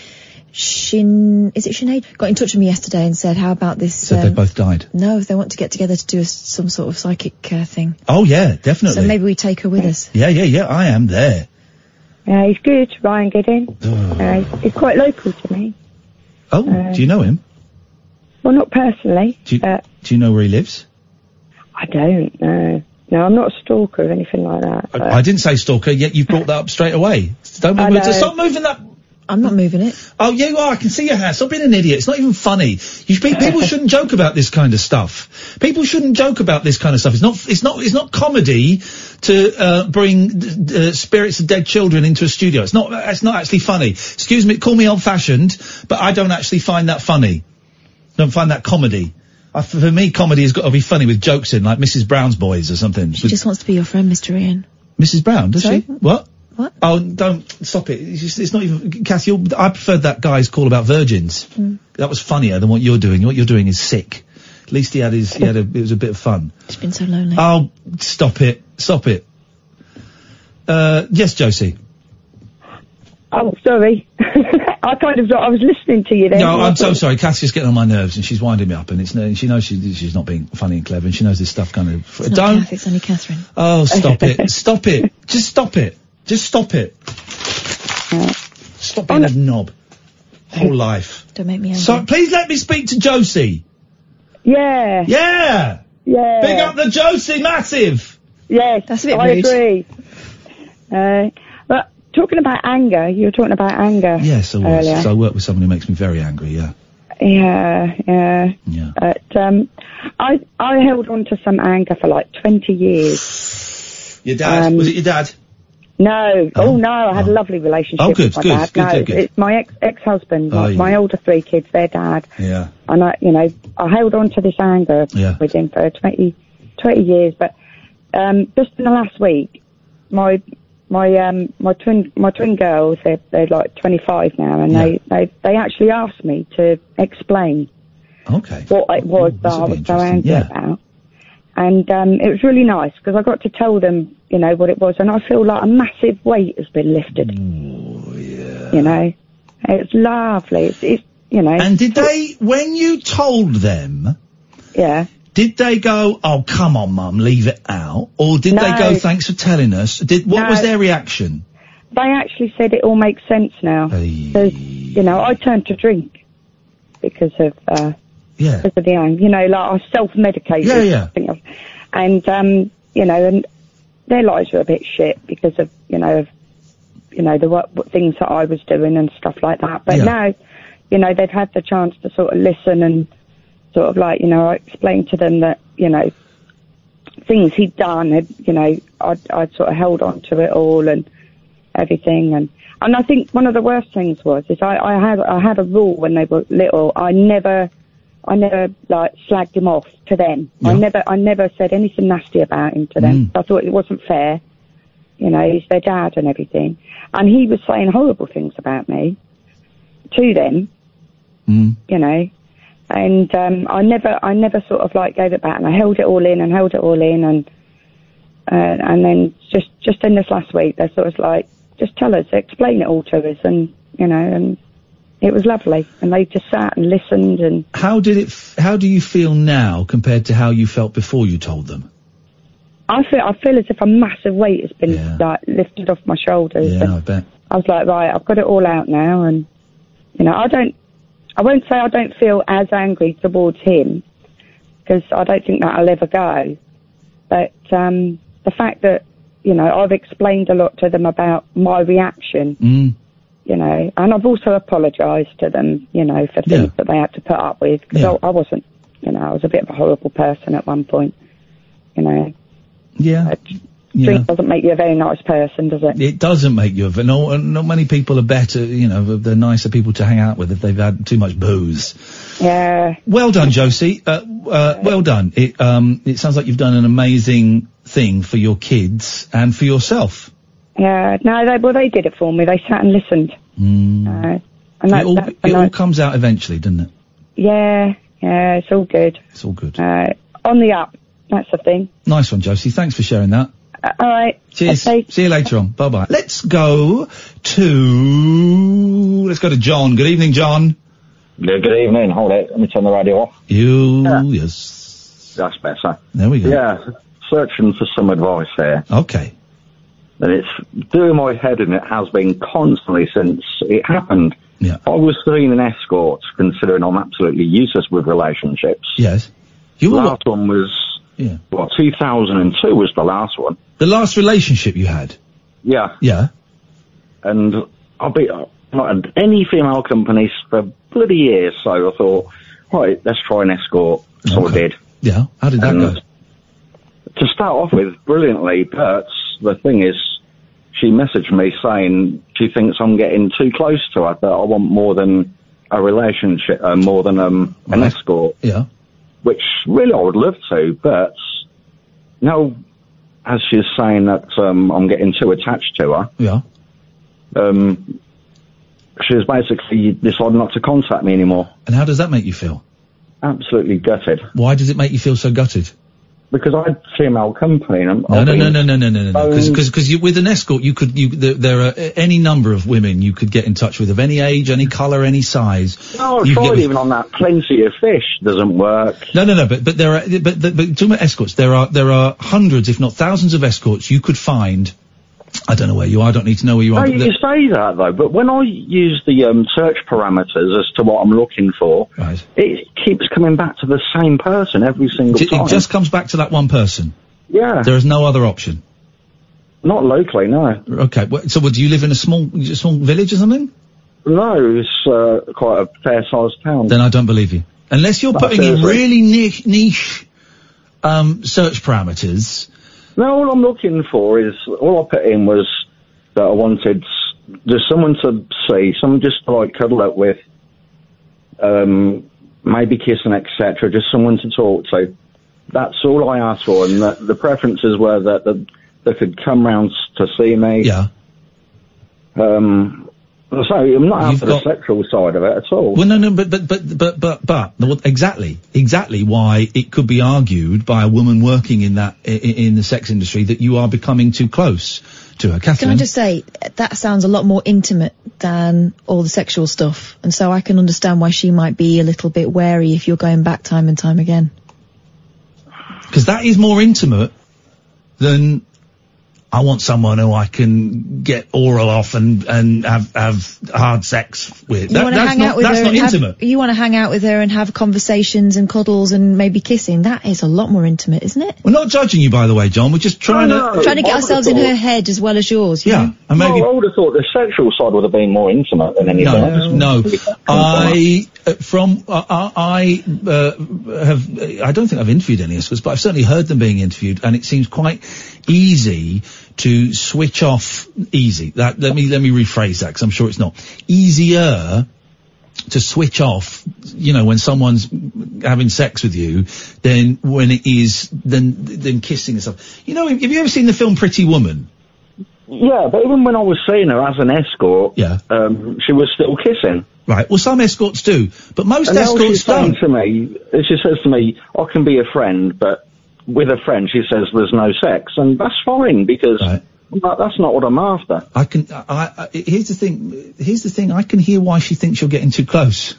Sinead got in touch with me yesterday and said, how about this... So they both died? No, they want to get together to do some sort of psychic thing. Oh, yeah, definitely. So maybe we take her with us. Yeah, I am there. Yeah, he's good, Ryan Gooding. He's quite local to me. Oh, do you know him? Well, not personally. Do you know where he lives? I don't know. No, I'm not a stalker or anything like that. I didn't say stalker, yet you've brought that up straight away. Don't move it. Stop moving that... I'm not moving it. Oh, yeah, you are. I can see your hand. Stop being an idiot. It's not even funny. People shouldn't joke about this kind of stuff. People shouldn't joke about this kind of stuff. It's not comedy to bring spirits of dead children into a studio. It's not actually funny. Excuse me, call me old-fashioned, but I don't actually find that funny. Don't find that comedy. For me, comedy has got to be funny with jokes in, like Mrs. Brown's Boys or something. She just wants to be your friend, Mr. Ian. Mrs. Brown, does Sorry? she? What? What? Oh, don't stop it. It's not even, Kathy, I preferred that guy's call about virgins. That was funnier than what you're doing. What you're doing is sick. At least it was a bit of fun. It's been so lonely. Oh, stop it. Yes, Josie. Oh, sorry. I was listening to you then. No, I'm so sorry. Cassie's getting on my nerves and she's winding me up and she knows she's not being funny and clever and she knows this stuff kind of... It's not Kath, it's only Catherine. Oh, stop it. Stop it. Just stop it. Just stop it. Stop being a knob. Whole life. Don't make me angry. So, please let me speak to Josie. Yeah. Yeah. Yeah. Big up the Josie, massive. Yes, that's a bit I rude. agree. But talking about anger, you were talking about anger. Yes, I was. Earlier. So I work with someone who makes me very angry, yeah. Yeah. I held on to some anger for like 20 years. Your dad? Was it your dad? No. I had a lovely relationship with my dad. Good. It's my ex-husband, my older three kids, their dad. Yeah. And I held on to this anger with him for 20 years, but just in the last week, my twin girls, they're like 25 now, and they actually asked me to explain what it was that I was so angry about. And it was really nice because I got to tell them, what it was, and I feel like a massive weight has been lifted. Oh, yeah. It's lovely. It's And did they, when you told them, did they go, "Oh, come on, Mum, leave it out," or did they go, "Thanks for telling us"? What was their reaction? They actually said it all makes sense now. Because, I turned to drink because of because of the anger. Like I self-medicated. Yeah. And and their lives were a bit shit because of the what things that I was doing and stuff like that. But now, they've had the chance to sort of listen and sort of like, I explained to them that, things he'd done, I'd sort of held on to it all and everything. And I think one of the worst things is I had a rule when they were little. I never like slagged him off to them. Yeah. I never said anything nasty about him to them. I thought it wasn't fair. He's their dad and everything. And he was saying horrible things about me to them, and I never sort of like gave it back, and I held it all in, and then just in this last week, they sort of like, just tell us, explain it all to us, and and it was lovely, and they just sat and listened. And how do you feel now compared to how you felt before you told them? I feel as if a massive weight has been like lifted off my shoulders. Yeah, I bet. I was like, right, I've got it all out now, and I I won't say I don't feel as angry towards him, because I don't think that'll ever go. But the fact that, you know, I've explained a lot to them about my reaction, you know, and I've also apologised to them, you know, for things that they had to put up with, because I wasn't, you know, I was a bit of a horrible person at one point, you know. Yeah. Drink doesn't make you a very nice person, does it? It doesn't make you not many people are better, you know, they're nicer people to hang out with if they've had too much booze. Yeah. Well done, Josie. Well done. It sounds like you've done an amazing thing for your kids and for yourself. Yeah, no, they did it for me. They sat and listened. And It all comes out eventually, doesn't it? Yeah, it's all good. It's all good. On the up, that's the thing. Nice one, Josie. Thanks for sharing that. All right. Cheers. Okay. See you later on. Bye-bye. Let's go to John. Good evening, John. Yeah, good evening. Hold it. Let me turn the radio off. Yes. That's better. There we go. Yeah, searching for some advice here. Okay. And it's doing my head in. It has been constantly since it happened. Yeah. I was seeing an escort, considering I'm absolutely useless with relationships. Yes. Last one was, 2002 was the last one. The last relationship you had? Yeah. Yeah. And I've not had any female companies for bloody years, so I thought, right, let's try an escort. So I did. Yeah. How did that go? To start off with, brilliantly, but the thing is, she messaged me saying she thinks I'm getting too close to her, that I want more than a relationship, more than an escort. Yeah. Which really I would love to, but now, as she's saying that I'm getting too attached to her, yeah. She's basically decided not to contact me anymore. And how does that make you feel? Absolutely gutted. Why does it make you feel so gutted? Because I had female company. And No. Because with an escort, there are any number of women you could get in touch with of any age, any colour, any size. No, I tried even on that. Plenty of fish doesn't work. No. But there are. But talking about escorts, there are hundreds, if not thousands, of escorts you could find. I don't know where you are. I don't need to know where you are. No, you say that though, but when I use the search parameters as to what I'm looking for, it keeps coming back to the same person every single time. It just comes back to that one person. Yeah. There is no other option. Not locally, no. Okay. So, do you live in a small village or something? No, it's quite a fair-sized town. Then I don't believe you, unless you're putting in really niche search parameters. No, all I'm looking for is, all I put in was that I wanted just someone to see, someone just to like cuddle up with, maybe kissing, etc., just someone to talk to. That's all I asked for, and the preferences were that they could come round to see me. Yeah. So I'm not after the sexual side of it at all. Well, no, but exactly why it could be argued by a woman working in the sex industry that you are becoming too close to her. Catherine? Can I just say, that sounds a lot more intimate than all the sexual stuff, and so I can understand why she might be a little bit wary if you're going back time and time again. Because that is more intimate than I want someone who I can get oral off and have hard sex with. That's not intimate. You want to hang out with her and have conversations and cuddles and maybe kissing. That is a lot more intimate, isn't it? We're not judging you, by the way, John. We're just trying to get ourselves in her head as well as yours. You know? And maybe. I would have thought the sexual side would have been more intimate than anything else. No. I don't think I've interviewed any escorts, but I've certainly heard them being interviewed, and it seems quite easy to switch off. Let me rephrase that, because I'm sure it's not easier to switch off, you know, when someone's having sex with you than when it is than kissing and stuff. You know, have you ever seen the film Pretty Woman? Yeah, but even when I was seeing her as an escort, she was still kissing. Right. Well, some escorts do, but most escorts don't. She says to me, I can be a friend, but with a friend, she says there's no sex, and that's fine, because that's not what I'm after. Here's the thing, I can hear why she thinks you're getting too close.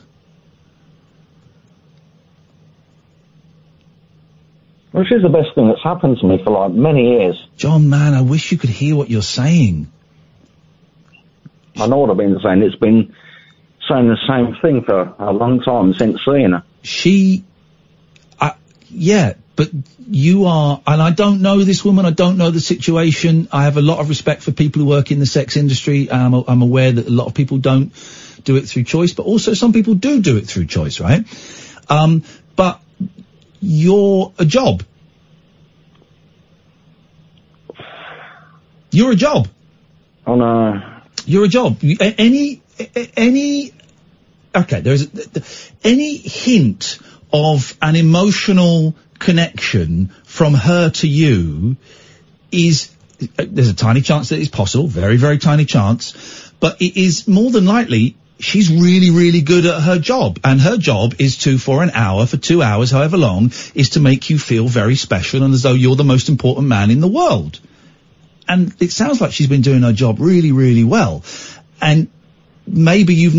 Which is the best thing that's happened to me for like many years. John, man, I wish you could hear what you're saying. I know what I've been saying. It's been saying the same thing for a long time since seeing her. Yeah, but you are, and I don't know this woman, I don't know the situation. I have a lot of respect for people who work in the sex industry, and I'm aware that a lot of people don't do it through choice, but also some people do it through choice, right? But you're a job. You're a job. Oh no. You're a job. Any, any hint of an emotional connection from her to you is, there's a tiny chance that it's possible, very, very tiny chance, but it is more than likely she's really, really good at her job, and her job is to, for an hour, for 2 hours, however long, is to make you feel very special and as though you're the most important man in the world. And it sounds like she's been doing her job really, really well. And maybe you've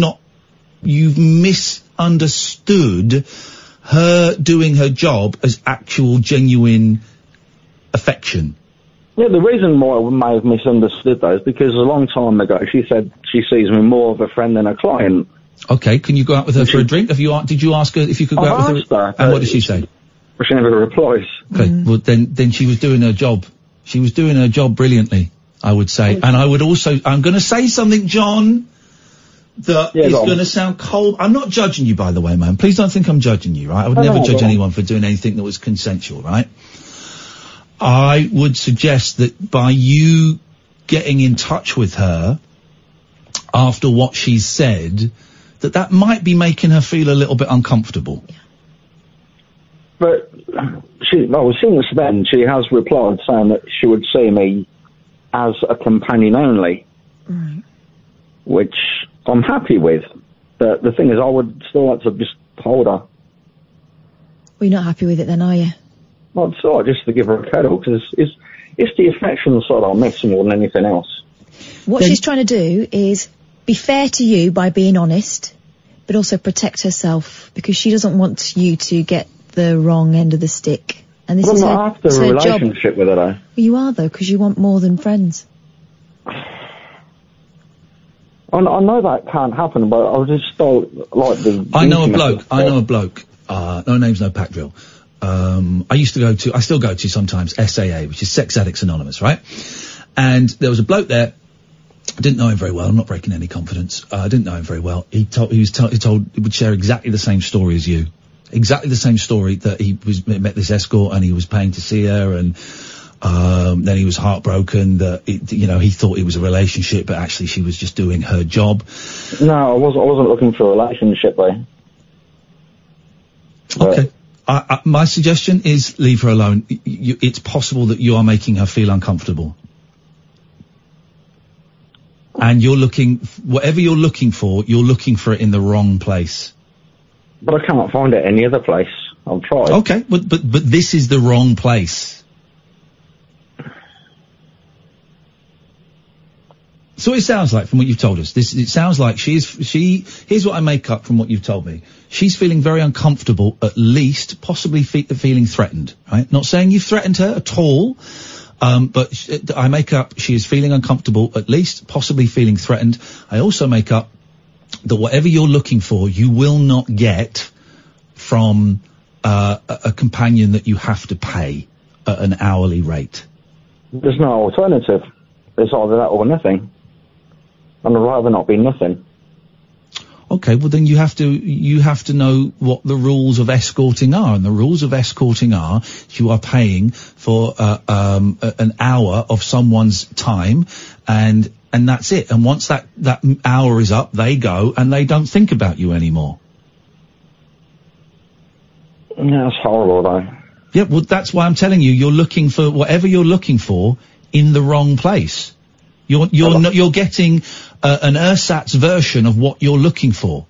misunderstood her doing her job as actual, genuine affection. Yeah, the reason why I may have misunderstood that is because a long time ago she said she sees me more of a friend than a client. Okay, can you go out with her for a drink? Did you ask her if you could go out with her? And what did she say? She never replies. Okay, well then she was doing her job. She was doing her job brilliantly, I would say. And I would also, I'm going to say something, John, that is going to sound cold. I'm not judging you, by the way, man. Please don't think I'm judging you, right? I would never judge anyone for doing anything that was consensual, right? I would suggest that by you getting in touch with her after what she's said, that might be making her feel a little bit uncomfortable. But since then, she has replied saying that she would see me as a companion only. Right. Which I'm happy with. But the thing is, I would still like to just hold her. Well, you're not happy with it then, are you? Well, it's all right just to give her a cuddle, because it's the affection side I miss more than anything else. What she's trying to do is be fair to you by being honest, but also protect herself, because she doesn't want you to get the wrong end of the stick. And this is I'm not after a relationship with her, though. Well, you are, though, because you want more than friends. I know that can't happen, but I just don't like the... I know a bloke. No names, no pack drill. I still go to sometimes SAA, which is Sex Addicts Anonymous, right? And there was a bloke there. I didn't know him very well. I'm not breaking any confidence. I didn't know him very well. He would share exactly the same story as you. Exactly the same story, that he met this escort and he was paying to see her, and then he was heartbroken that he thought it was a relationship, but actually she was just doing her job. No, I wasn't looking for a relationship, though. Okay. My suggestion is leave her alone. It's possible that you are making her feel uncomfortable. And whatever you're looking for it in the wrong place. But I can't find it any other place. I've tried. Okay, but this is the wrong place. So it sounds like, from what you've told us, it sounds like here's what I make up from what you've told me. She's feeling very uncomfortable, at least, possibly feeling threatened, right? Not saying you've threatened her at all, but I make up she is feeling uncomfortable, at least, possibly feeling threatened. I also make up that whatever you're looking for, you will not get from a companion that you have to pay at an hourly rate. There's no alternative. It's either that or nothing. And I'd rather not be nothing. Okay, well then you have to know what the rules of escorting are, and the rules of escorting are you are paying for an hour of someone's time, and that's it. And once that hour is up, they go and they don't think about you anymore. Yeah, that's horrible, though. Yeah, well that's why I'm telling you, you're looking for whatever you're looking for in the wrong place. You're getting an ersatz version of what you're looking for.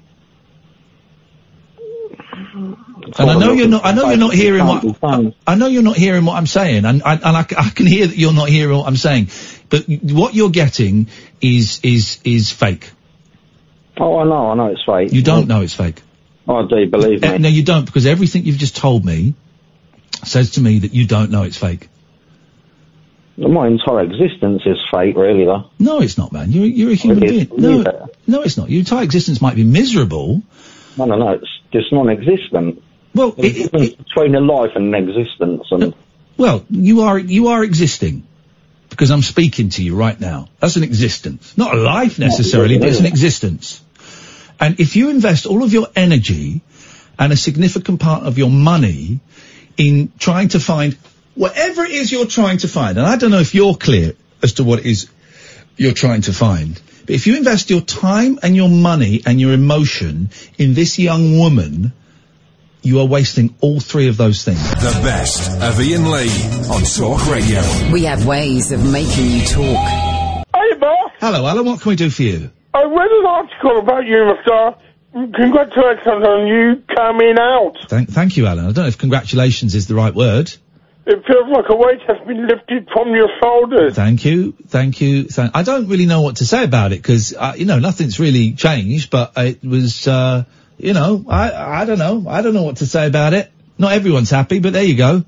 And I know you're not hearing what I'm saying, and I can hear that you're not hearing what I'm saying. But what you're getting is fake. Oh, I know it's fake. You don't know it's fake. I do, believe me. No, you don't, because everything you've just told me says to me that you don't know it's fake. My entire existence is fate, really, though. No, it's not, man. You're a human being. No, it's not. Your entire existence might be miserable. No, it's just non-existent. Well, between a life and an existence, and well, you are existing because I'm speaking to you right now. That's an existence, not a life necessarily, but it's an existence. And if you invest all of your energy and a significant part of your money in trying to find whatever it is you're trying to find, and I don't know if you're clear as to what it is you're trying to find, but if you invest your time and your money and your emotion in this young woman, you are wasting all three of those things. The best of Ian Lee on Talk Radio. We have ways of making you talk. Hey, boss. Hello, Alan. What can we do for you? I read an article about you, Mr. Congratulations on you coming out. Thank you, Alan. I don't know if congratulations is the right word. It feels like a weight has been lifted from your shoulders. Thank you. I don't really know what to say about it because, nothing's really changed, but it was, I don't know. I don't know what to say about it. Not everyone's happy, but there you go.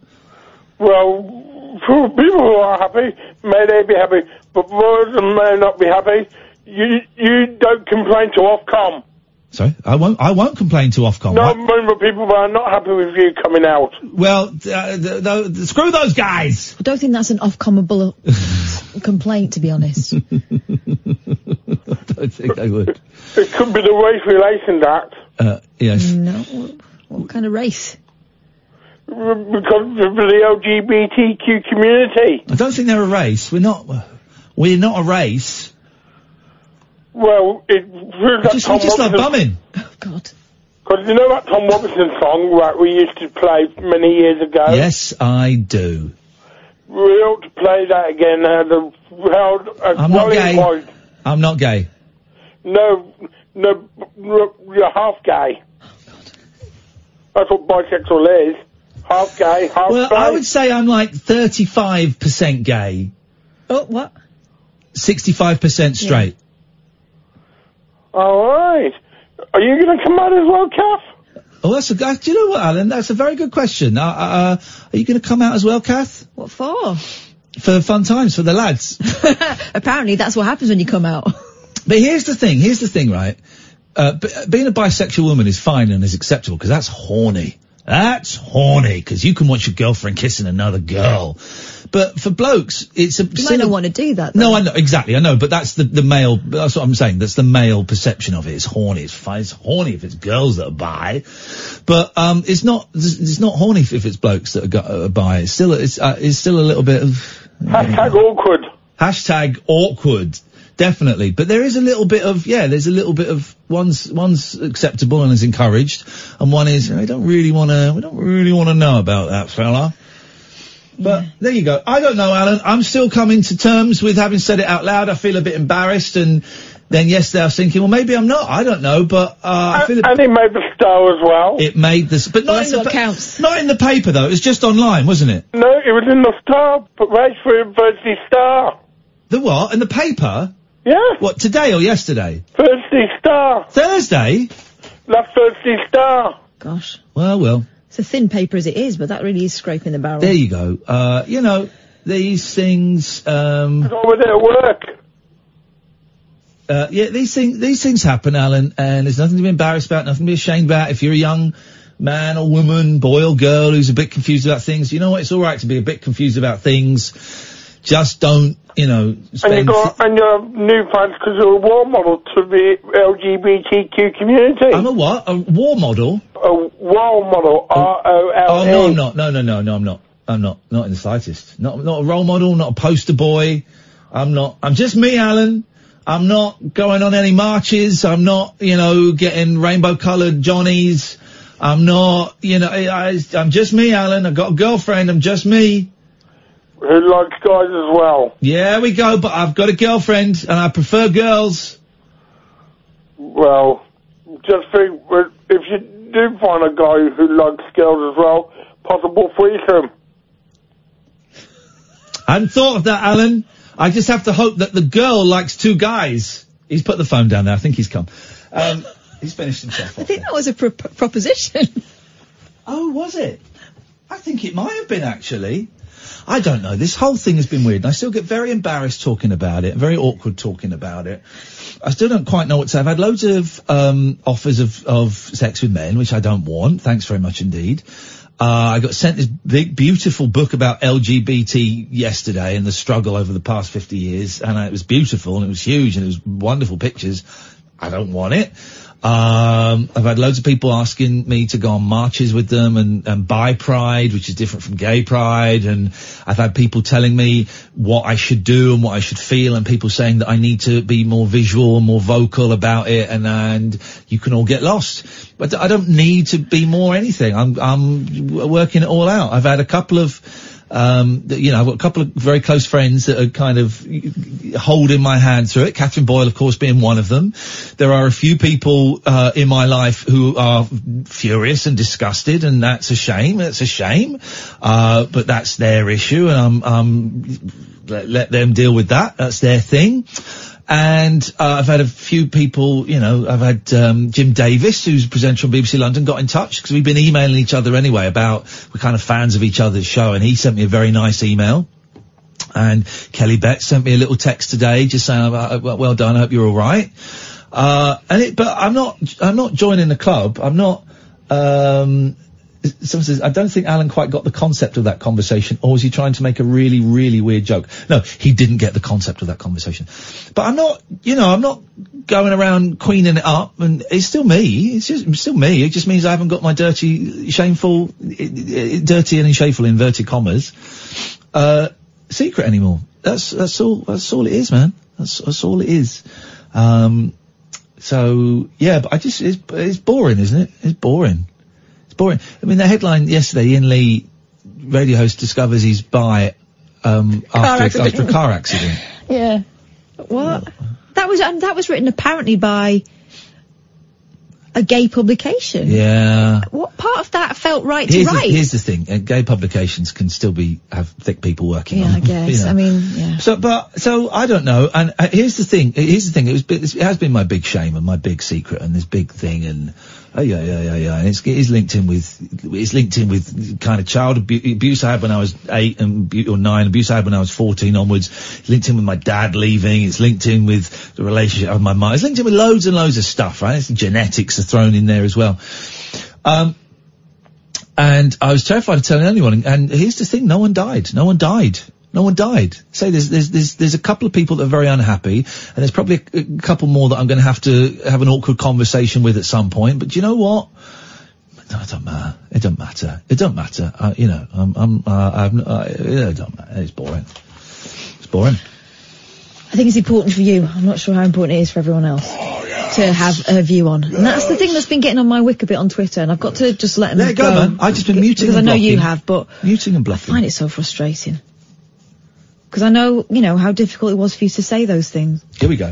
Well, for people who are happy, may they be happy, but for those who may not be happy, you don't complain to Ofcom. Sorry, I won't complain to Ofcom. No, but people are not happy with you coming out. Well, screw those guys. I don't think that's an Ofcomable complaint, to be honest. I don't think I would. It could be the Race Relations Act. Yes. No, what kind of race? Because of the LGBTQ community. I don't think they're a race. We're not a race. Well, we just love bumming. Oh, God. Because you know that Tom Robinson song that we used to play many years ago? Yes, I do. We ought to play that again. I'm not gay. I'm not gay. No, you're half gay. That's what bisexual is. Half gay, half Well, straight. I would say I'm like 35% gay. Oh, what? 65% straight. Yeah. All right. Are you going to come out as well, Kath? Oh, do you know what, Alan? That's a very good question. Are you going to come out as well, Kath? What for? For fun times, for the lads. Apparently that's what happens when you come out. But here's the thing, right? Being a bisexual woman is fine and is acceptable because that's horny. That's horny, because you can watch your girlfriend kissing another girl. But for blokes, it's a... You might not want to do that, though. No, I know, exactly, I know, but that's the male, that's what I'm saying, that's the male perception of it. It's horny, it's fine, it's horny if it's girls that are bi. But, it's not horny if it's blokes that are bi. It's still a little bit of... Hashtag awkward. Hashtag awkward. Definitely. But there is a little bit of, there's a little bit of, one's acceptable and is encouraged, and one is, we don't really want to know about that fella. But there you go. I don't know, Alan. I'm still coming to terms with having said it out loud. I feel a bit embarrassed, and then yesterday I was thinking, well, maybe I'm not. I don't know, but, I feel and it made the Star as well. It made this, but not in the counts. Not in the paper though. It was just online, wasn't it? No, it was in the Star, but right for Thursday Star. The what? In the paper? Yeah. What, today or yesterday? Thursday Star. Thursday? Last Thursday Star. Gosh. Well. It's a thin paper as it is, but that really is scraping the barrel. There you go. These things, It's over there at work. these things happen, Alan, and there's nothing to be embarrassed about, nothing to be ashamed about. If you're a young man or woman, boy or girl who's a bit confused about things, you know what? It's alright to be a bit confused about things. Just don't, spend... And you're new fans because you're a role model to the LGBTQ community. I'm a what? A war model? A role model, R-O-L-E. Oh, no, I'm not. No, I'm not. I'm not in the slightest. Not a role model, not a poster boy. I'm just me, Alan. I'm not going on any marches. I'm not, getting rainbow-coloured Johnnies. I'm not, I'm just me, Alan. I've got a girlfriend. I'm just me. Who likes guys as well. Yeah, we go, but I've got a girlfriend, and I prefer girls. Well, just think, if you do find a guy who likes girls as well, possible threesome. I hadn't thought of that, Alan. I just have to hope that the girl likes two guys. He's put the phone down there. I think he's come. He's finished himself off. I think that was a proposition. Oh, was it? I think it might have been, actually. I don't know. This whole thing has been weird. And I still get very embarrassed talking about it, very awkward talking about it. I still don't quite know what to say. I've had loads of offers of sex with men, which I don't want. Thanks very much indeed. I got sent this big, beautiful book about LGBT yesterday and the struggle over the past 50 years, and it was beautiful, and it was huge, and it was wonderful pictures. I don't want it. I've had loads of people asking me to go on marches with them and bi pride, which is different from gay pride, and I've had people telling me what I should do and what I should feel, and people saying that I need to be more visual and more vocal about it, and you can all get lost. But I don't need to be more anything. I'm working it all out. I've had a couple of I've got a couple of very close friends that are kind of holding my hand through it. Catherine Boyle, of course, being one of them. There are a few people in my life who are furious and disgusted, and that's a shame. That's a shame. But that's their issue, and let them deal with that. That's their thing. And I've had a few people, I've had Jim Davis, who's a presenter on BBC London, got in touch, because we've been emailing each other anyway about, we're kind of fans of each other's show, and he sent me a very nice email. And Kelly Betts sent me a little text today, just saying, well done, I hope you're alright. But I'm not joining the club. I'm not, someone says, I don't think Alan quite got the concept of that conversation, or was he trying to make a really, really weird joke? No, he didn't get the concept of that conversation. But I'm not going around queening it up, and it's still me. It's still me. It just means I haven't got my dirty and shameful inverted commas, secret anymore. That's all it is, man. That's all it is. So, yeah, but it's boring, isn't it? It's boring. Boring. I mean, the headline yesterday, Ian Lee, radio host, discovers he's bi after a car accident. Yeah. What? That was written apparently by a gay publication. Yeah. What part of that felt right to write? Here's the thing. Gay publications can still have thick people working on them. I guess. I mean, yeah. So I don't know. And here's the thing. It has been my big shame and my big secret and this big thing, and yeah. And it's linked in with kind of child abuse I had when I was 8 or 9, abuse I had when I was 14 onwards. It's linked in with my dad leaving. It's linked in with the relationship with my mum. It's linked in with loads and loads of stuff, right? It's genetics are thrown in there as well. And I was terrified of telling anyone. And here's the thing: no one died. Say there's a couple of people that are very unhappy, and there's probably a couple more that I'm going to have an awkward conversation with at some point. But you know what? No, it don't matter. It don't matter. It don't matter. It don't matter. It's boring. It's boring. I think it's important for you. I'm not sure how important it is for everyone else to have a view on. And that's the thing that's been getting on my wick a bit on Twitter, and I've got to just let them go, man. I've just been muting and blocking. Because I know you have, but muting and blocking. I find it so frustrating. Because I know, how difficult it was for you to say those things. Here we go.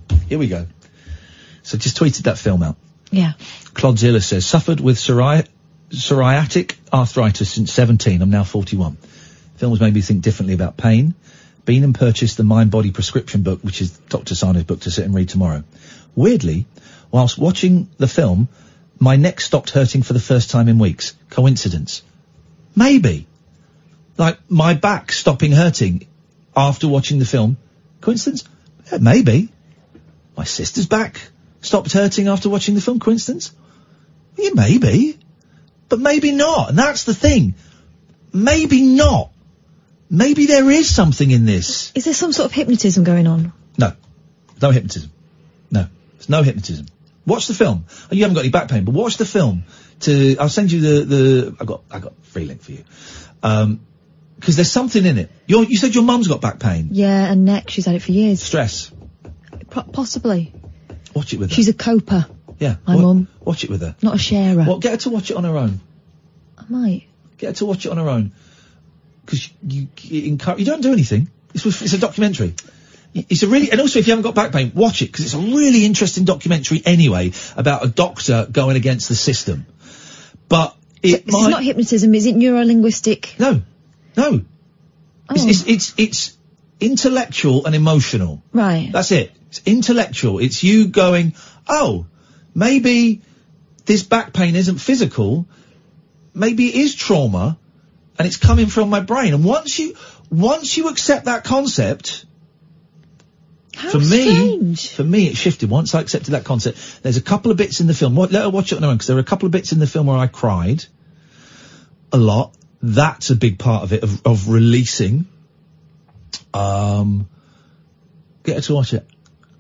So just tweeted that film out. Yeah. Clodzilla says, suffered with psoriatic arthritis since 17. I'm now 41. Film has made me think differently about pain. Been and purchased the Mind Body Prescription book, which is Dr. Sano's book, to sit and read tomorrow. Weirdly, whilst watching the film, my neck stopped hurting for the first time in weeks. Coincidence? Maybe. Like, my back stopping hurting after watching the film. Coincidence? Yeah, maybe. My sister's back stopped hurting after watching the film. Coincidence? Yeah, maybe. But maybe not. And that's the thing. Maybe not. Maybe there is something in this. Is there some sort of hypnotism going on? No. No hypnotism. No. There's no hypnotism. Watch the film. Oh, you haven't got any back pain, but watch the film. I'll send you I got free link for you. Because there's something in it. You said your mum's got back pain. Yeah, and neck. She's had it for years. Stress. Possibly. Watch it with her. She's a coper. Yeah. My mum. Watch it with her. Not a sharer. Well, get her to watch it on her own. I might. Get her to watch it on her own. Because you don't do anything. It's a documentary. And also if you haven't got back pain, watch it, because it's a really interesting documentary anyway, about a doctor going against the system. But this is not hypnotism, is it neurolinguistic? No. Oh. It's intellectual and emotional. Right. That's it. It's intellectual. It's you going, oh, maybe this back pain isn't physical. Maybe it is trauma. and it's coming from my brain. And once you accept that concept, for me, it shifted. Once I accepted that concept, there's a couple of bits in the film. Let her watch it on her own, because there are a couple of bits in the film where I cried a lot. That's a big part of it, of releasing. Get her to watch it.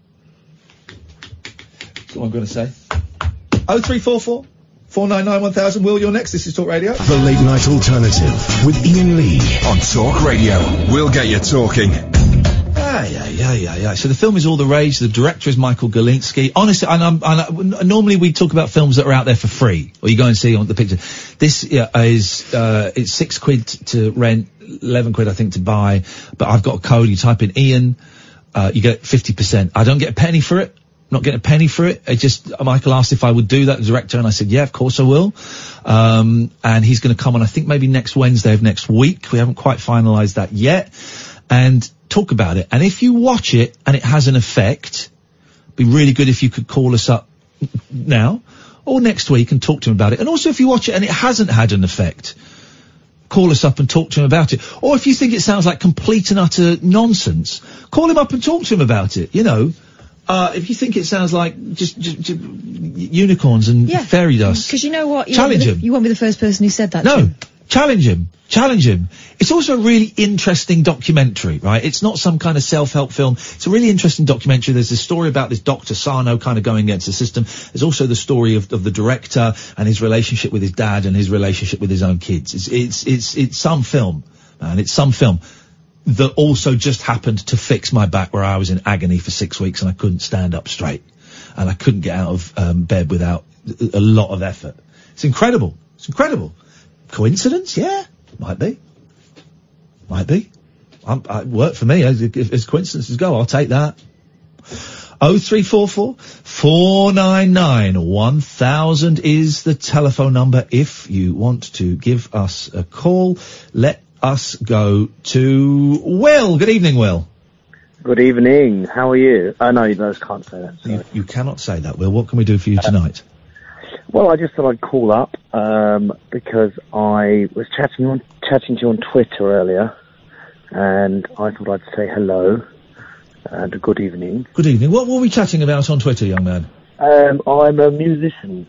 That's what I'm going to say. 0344 499 1000. Will, you're next. This is Talk Radio. The Late Night Alternative with Ian Lee on Talk Radio. We'll get you talking. Yeah. So the film is all the rage. The director is Michael Galinsky. Honestly, normally we talk about films that are out there for free, or you go and see on the picture. This is it's £6 to rent, 11 quid I think to buy. But I've got a code. You type in Ian, you get 50%. I don't get a penny for it. Not getting a penny for it. Michael asked if I would do that, the director, and I said, yeah, of course I will. And he's going to come on, I think maybe next Wednesday of next week. We haven't quite finalised that yet. And talk about it. And if you watch it and it has an effect, it'd be really good if you could call us up now or next week and talk to him about it. And also if you watch it and it hasn't had an effect, call us up and talk to him about it. Or if you think it sounds like complete and utter nonsense, call him up and talk to him about it, you know. If you think it sounds like just unicorns and fairy dust. Because you know what? Challenge him. You won't be the first person who said that. No. Challenge him. It's also a really interesting documentary, right? It's not some kind of self-help film. It's a really interesting documentary. There's this story about this Dr. Sarno kind of going against the system. There's also the story of the director and his relationship with his dad and his relationship with his own kids. It's some film, man. It's some film that also just happened to fix my back, where I was in agony for 6 weeks and I couldn't stand up straight. And I couldn't get out of bed without a lot of effort. It's incredible. Coincidence? Yeah. Might be. It worked for me. As coincidences go, I'll take that. 0344 499 1000 is the telephone number if you want to give us a call. Let us go to Will. Good evening, Will. Good evening. How are you? Oh, no, you guys can't say that. You cannot say that, Will. What can we do for you tonight? Well, I just thought I'd call up because I was chatting to you on Twitter earlier, and I thought I'd say hello and a good evening. Good evening. What were we chatting about on Twitter, young man? I'm a musician.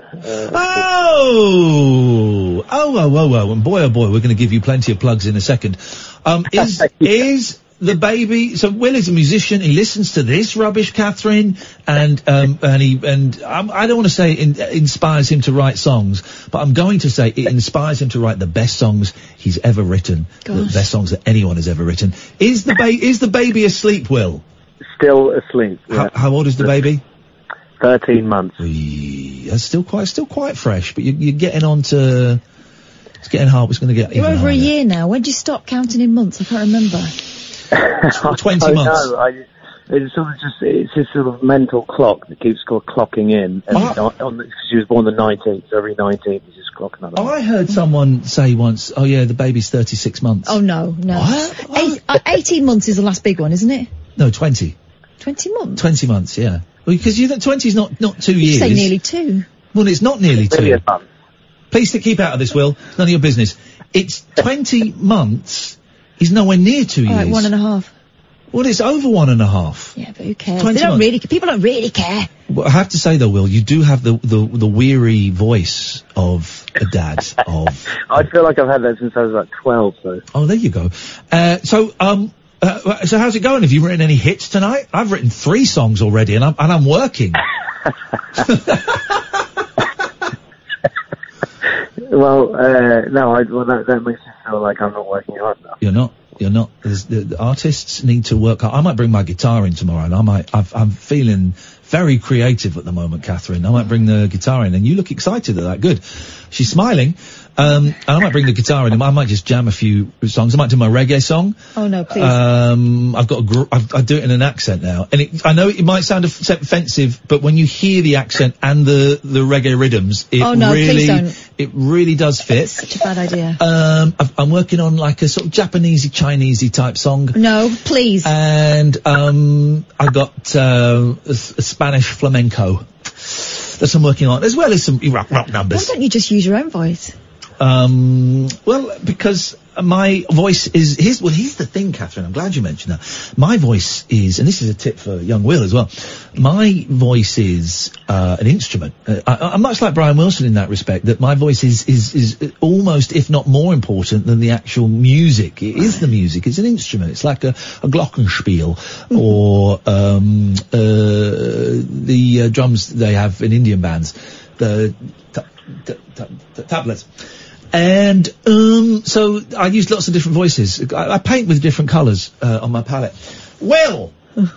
Oh, and boy, oh boy, we're going to give you plenty of plugs in a second. Is the baby? So Will is a musician. He listens to this rubbish, Catherine, and I don't want to say it inspires him to write songs, but I'm going to say it inspires him to write the best songs he's ever written, the best songs that anyone has ever written. Is the baby asleep, Will? Still asleep. Yeah. How old is the baby? 13 months. That's still quite fresh, but you're getting on to. It's getting hard. It's going to get. You're over a year now. When did you stop counting in months? I can't remember. 20 months. No, it's this sort of mental clock that keeps clocking in. She was born the 19th, so every 19th is just clocking that. I heard someone say once, oh yeah, the baby's 36 months. Oh no. What? 18 months is the last big one, isn't it? No, 20. 20 months? 20 months, yeah. Well, because 20 is not 2 years. You say nearly 2. Well, it's not nearly 2. Please keep out of this, Will. None of your business. It's 20 months is nowhere near 2 years. All right, 1.5. Well, it's over 1.5. Yeah, but who cares? People don't really care. Well, I have to say though, Will, you do have the weary voice of a dad. I feel like I've had that since I was like 12, so. Oh, there you go. So how's it going? Have you written any hits tonight? I've written 3 songs already, and I'm working. That makes me feel like I'm not working hard enough. You're not. The artists need to work hard. I might bring my guitar in tomorrow, and I'm feeling very creative at the moment, Catherine. I might bring the guitar in, and you look excited at that. Good. She's smiling. And I might bring the guitar in, and I might just jam a few songs. I might do my reggae song. Oh no, please. I do it in an accent now, and I know it might sound offensive, but when you hear the accent and the reggae rhythms, please don't. It really does fit. That's such a bad idea. I'm working on like a sort of Japanesey, Chinesey type song. No, please. And I got a Spanish flamenco that I'm working on, as well as some rock numbers. Why don't you just use your own voice? Well, because my voice is here's the thing, Catherine. I'm glad you mentioned that. My voice is, and this is a tip for young Will as well. My voice is an instrument. I'm much like Brian Wilson in that respect. That my voice is almost, if not more important than the actual music. It is the music. It's an instrument. It's like a glockenspiel or the drums they have in Indian bands, the tablets. And so I use lots of different voices. I paint with different colours on my palette. Will!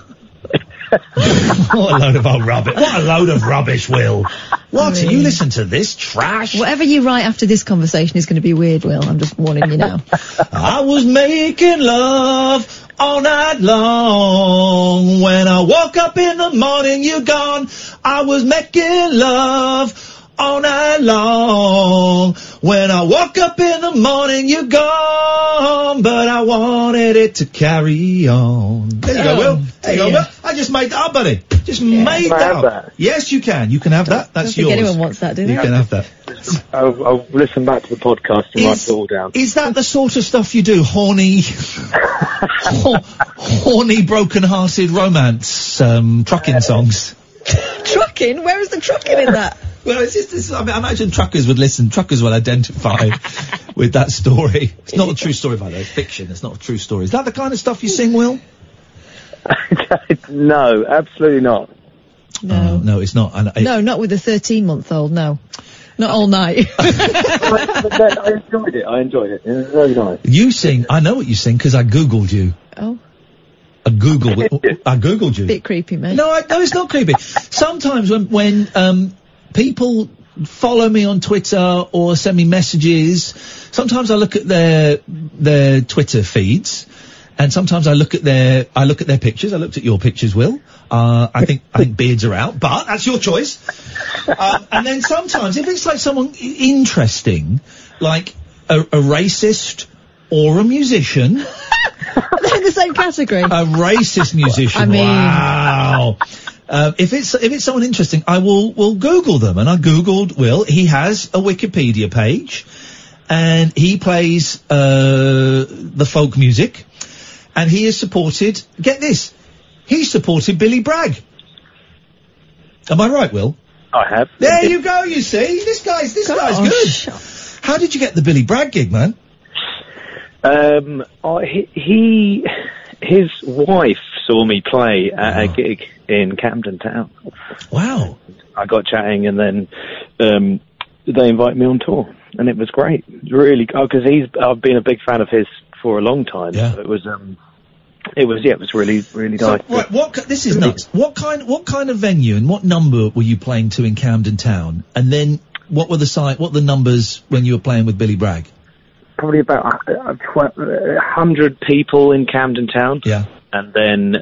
What a load of old rubbish. What a load of rubbish, Will. What? You listen to this trash? Whatever you write after this conversation is going to be weird, Will. I'm just warning you now. I was making love all night long. When I woke up in the morning, you're gone. I was making love all night long. When I woke up in the morning, you're gone, but I wanted it to carry on. There you go, Will. There you go, Will. I just made that up, buddy. Just made that up. Yes, you can. You can have that. That's yours. Anyone wants that, do they? You can have that. I'll listen back to the podcast and write it all down. Is that the sort of stuff you do? Horny, broken-hearted romance, trucking songs? Trucking? Where is the trucking in that? Well, it's just this. I mean, I imagine truckers would listen. Truckers will identify with that story. It's not a true story, by the way. It's fiction. It's not a true story. Is that the kind of stuff you sing, Will? No, absolutely not. No. No, it's not. No, not with a 13-month-old, no. Not all night. I enjoyed it. It was very nice. You sing. I know what you sing because I Googled you. Oh. I Googled you. Bit creepy, mate. No, it's not creepy. Sometimes when people follow me on Twitter or send me messages, sometimes I look at their Twitter feeds, and sometimes I look at their pictures. I looked at your pictures, Will. I think beards are out, but that's your choice. And then sometimes, if it's like someone interesting, like a racist or a musician. They're in the same category. A racist musician. I mean, wow. If it's someone interesting, I will Google them. And I Googled Will. He has a Wikipedia page, and he plays the folk music, and he has supported. Get this, he supported Billy Bragg. Am I right, Will? I have. There you go. You see, this guy's good. How did you get the Billy Bragg gig, man? His wife saw me play at a gig in Camden Town. Wow. I got chatting, and then they invited me on tour, and it was great. Really, because I've been a big fan of his for a long time. Yeah. So it was really, really So, nice. right, this is nuts. What kind of venue and what number were you playing to in Camden Town? And then what were the numbers when you were playing with Billy Bragg? Probably about 100 people in Camden Town. Yeah. And then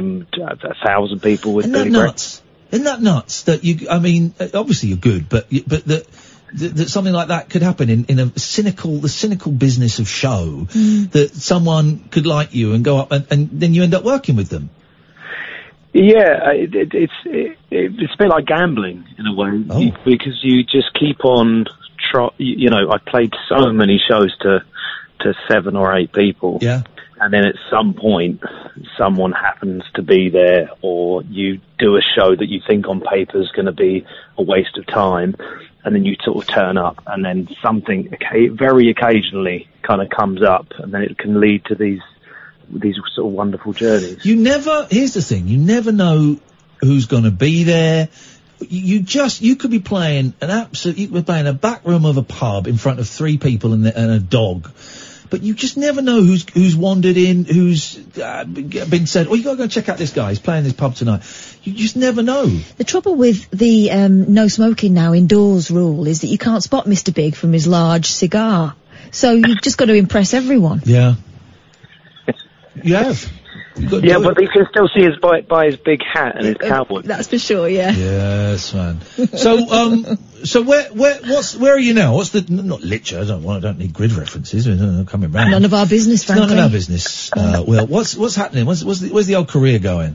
1,000 people with Billy Bragg. Isn't that nuts? That I mean, obviously you're good, but that something like that could happen in the cynical business of show, that someone could like you and go up and then you end up working with them. Yeah, it's a bit like gambling in a way, because you just keep on. I played so many shows to 7 or 8 people. Yeah. And then at some point, someone happens to be there, or you do a show that you think on paper is going to be a waste of time, and then you sort of turn up, and then something very occasionally kind of comes up, and then it can lead to these sort of wonderful journeys. Here's the thing, you never know who's going to be there. You could be playing a back room of a pub in front of 3 people and a dog, but you just never know who's wandered in, who's been said, you gotta go check out this guy, he's playing this pub tonight. You just never know. The trouble with the no smoking now indoors rule is that you can't spot Mr. Big from his large cigar, so you've just got to impress everyone. Yeah. You have. Yeah, but you can still see by his big hat and his cowboy. That's for sure, yeah. Yes, man. So where are you now? What's the, not literally, I don't need grid references, coming round. None of our business, frankly. None of our business. Well, what's happening? Where's the old career going?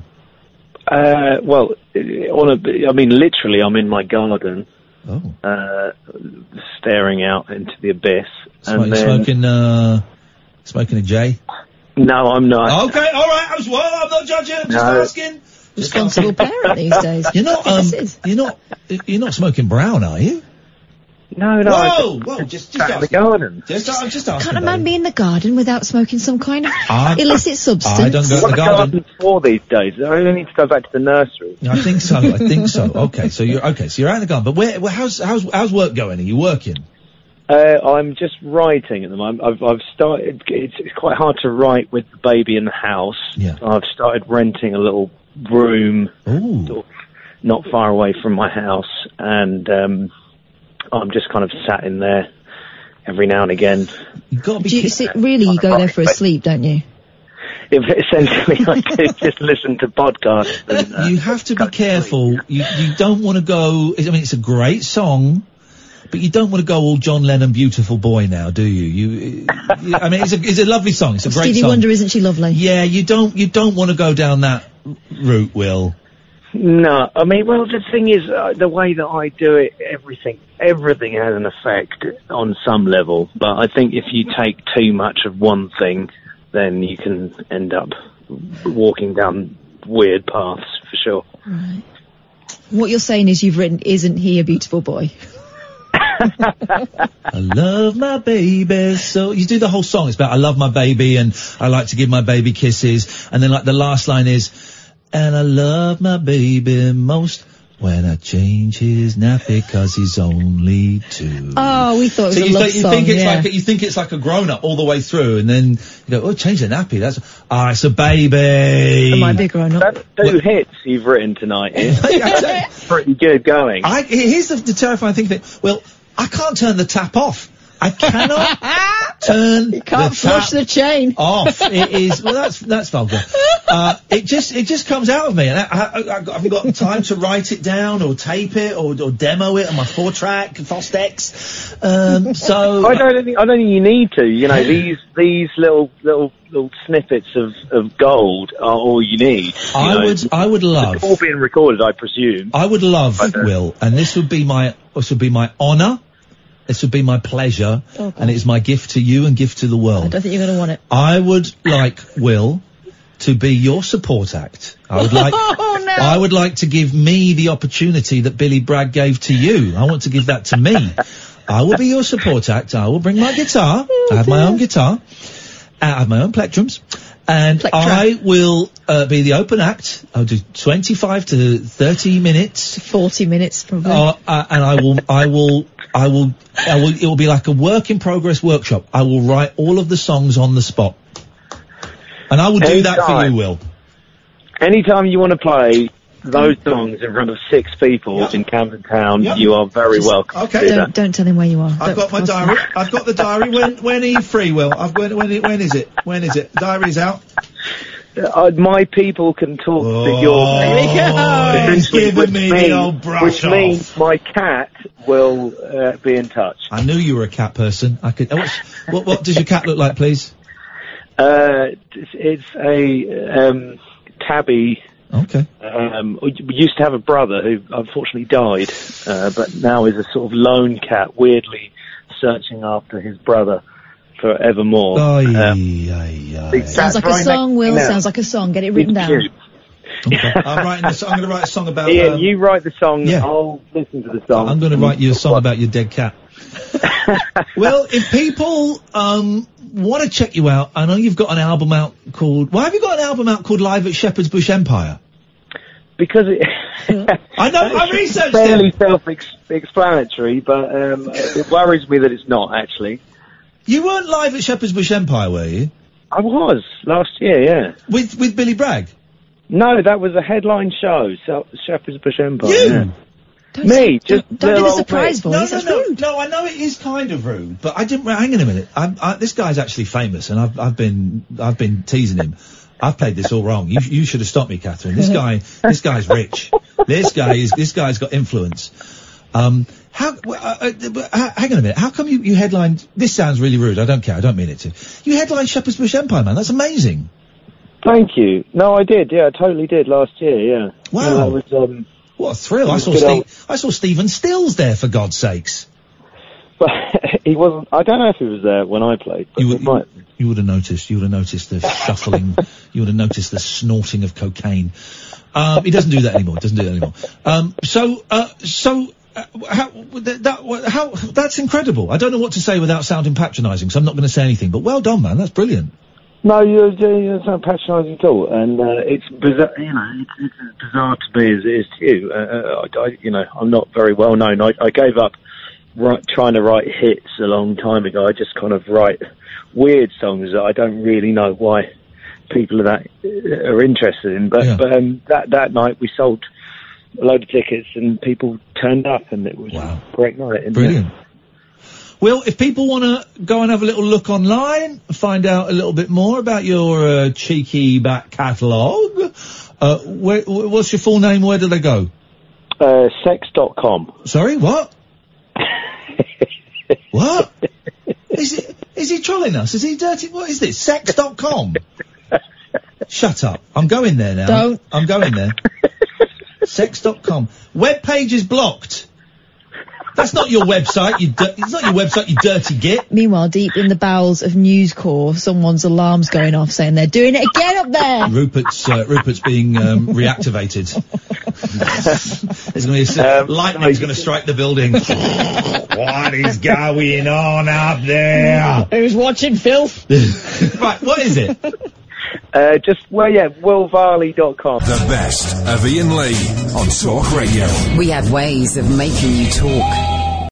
Literally, I'm in my garden. staring out into the abyss. And then, smoking a J? No, I'm not. Okay, all right. I'm not judging. I'm just asking. Responsible parent these days. You're not smoking brown, are you? No. Whoa! Just out in the garden. I'm just asking. Can't a man be in the garden without smoking some kind of illicit substance? I don't go to the garden. For these days, I only need to go back to the nursery. I think so. Okay, so you're out in the garden. But how's work going? Are you working? I'm just writing at the moment. I've started. It's quite hard to write with the baby in the house. Yeah. So I've started renting a little room, sort of not far away from my house, and I'm just kind of sat in there every now and again. You go there for a sleep, don't you? Essentially, I do just listen to podcasts. And, you have to be careful. You don't want to go. I mean, it's a great song. But you don't want to go all John Lennon, Beautiful Boy now, do you? I mean, it's a lovely song. It's a great song. Stevie Wonder, isn't she lovely? Yeah, you don't want to go down that route, Will. No, I mean, well, the thing is, the way that I do it, everything has an effect on some level. But I think if you take too much of one thing, then you can end up walking down weird paths, for sure. Right. What you're saying is you've written, "Isn't he a beautiful boy?" I love my baby. So you do the whole song. It's about I love my baby and I like to give my baby kisses. And then like the last line is, and I love my baby most when I change his nappy 'cause he's only 2. Oh, we thought it was a love song. You think it's like a grown up all the way through, and then you go, oh, change the nappy. It's a baby. It might be a grown up. That's 2 hits you've written tonight. It's pretty good going. Here's the terrifying thing. Well, I can't turn the tap off. I cannot turn you can't flush the chain off. It is, well, that's vulgar. It just comes out of me, and I haven't got time to write it down or tape it or demo it on my 4-track Fostex. So I don't think you need to. You know, these little snippets of gold are all you need. I would love. It's all being recorded, I presume. I would love, Will, and this would be my honour. This would be my pleasure, and it's my gift to you and gift to the world. I don't think you're going to want it. I would like, Will, to be your support act. I would like to give me the opportunity that Billy Bragg gave to you. I want to give that to me. I will be your support act. I will bring my guitar. I have my own guitar. I have my own plectrums. And I will be the open act. I'll do 25 to 30 minutes. 40 minutes, probably. And it will be like a work in progress workshop. I will write all of the songs on the spot. And I will do that for you, Will. Anytime you want to play those songs in front of 6 people in Camden Town, you are very welcome. Okay. Don't tell him where you are. I've got my diary. I've got the diary. When are you free, Will? When is it? When is it? Diary's out. My people can talk to your... He's giving me the old brush Which means my cat will be in touch. I knew you were a cat person. I could. What does your cat look like, please? It's a tabby. Okay. We used to have a brother who unfortunately died, but now is a sort of lone cat, weirdly searching after his brother forevermore. Sounds like a song, Will. Sounds like a song. Get it written down. Okay. I'm going to write a song about... Ian, you write the song, I'll listen to the song. I'm going to write you a song about your dead cat. Well, if people want to check you out, I know you've got an album out called... Why have you got an album out called Live at Shepherd's Bush Empire? Because it... I know, I researched fairly self-explanatory, but it worries me that it's not, actually. You weren't live at Shepherd's Bush Empire, were you? I was, last year, yeah. With Billy Bragg? No, that was a headline show, Shepherd's Bush Empire. You? Yeah. Don't do the surprise voice. That's rude. No, I know it is kind of rude, but I didn't. Hang on a minute. This guy's actually famous, and I've been teasing him. I've played this all wrong. You should have stopped me, Catherine. This guy's rich. This guy's got influence. Hang on a minute. How come you headlined? This sounds really rude. I don't care. I don't mean it to. You headlined Shepherd's Bush Empire, man. That's amazing. Thank you. No, I did. Yeah, I totally did last year. Yeah. Wow. Yeah, that was, what a thrill! I saw Stephen Stills there, for God's sakes. But he wasn't. I don't know if he was there when I played. But you would have noticed. You would have noticed the shuffling. You would have noticed the snorting of cocaine. He doesn't do that anymore. That's incredible. I don't know what to say without sounding patronising, so I'm not going to say anything. But well done, man. That's brilliant. No, you don't sound patronising at all, and it's bizarre. It's as bizarre to me as it is to you. I'm not very well known. I gave up trying to write hits a long time ago. I just kind of write weird songs that I don't really know why people are interested in. But that night we sold a load of tickets and people turned up, and it was a great night. Brilliant. Well, if people want to go and have a little look online, find out a little bit more about your cheeky back catalogue, what's your full name? Where do they go? Sex.com. Sorry, what? What? Is he trolling us? Is he dirty? What is this? Sex.com? Shut up. I'm going there now. Don't. I'm going there. Sex.com. Web page is blocked. That's not your website, it's not your website, you dirty git. Meanwhile, deep in the bowels of News Corps, someone's alarm's going off saying they're doing it again up there. Rupert's being reactivated. There's going to be lightning's going to strike the building. What is going on up there? Who's watching filth? Right, what is it? willvarley.com. The best of Ian Lee on Talk Radio. We have ways of making you talk.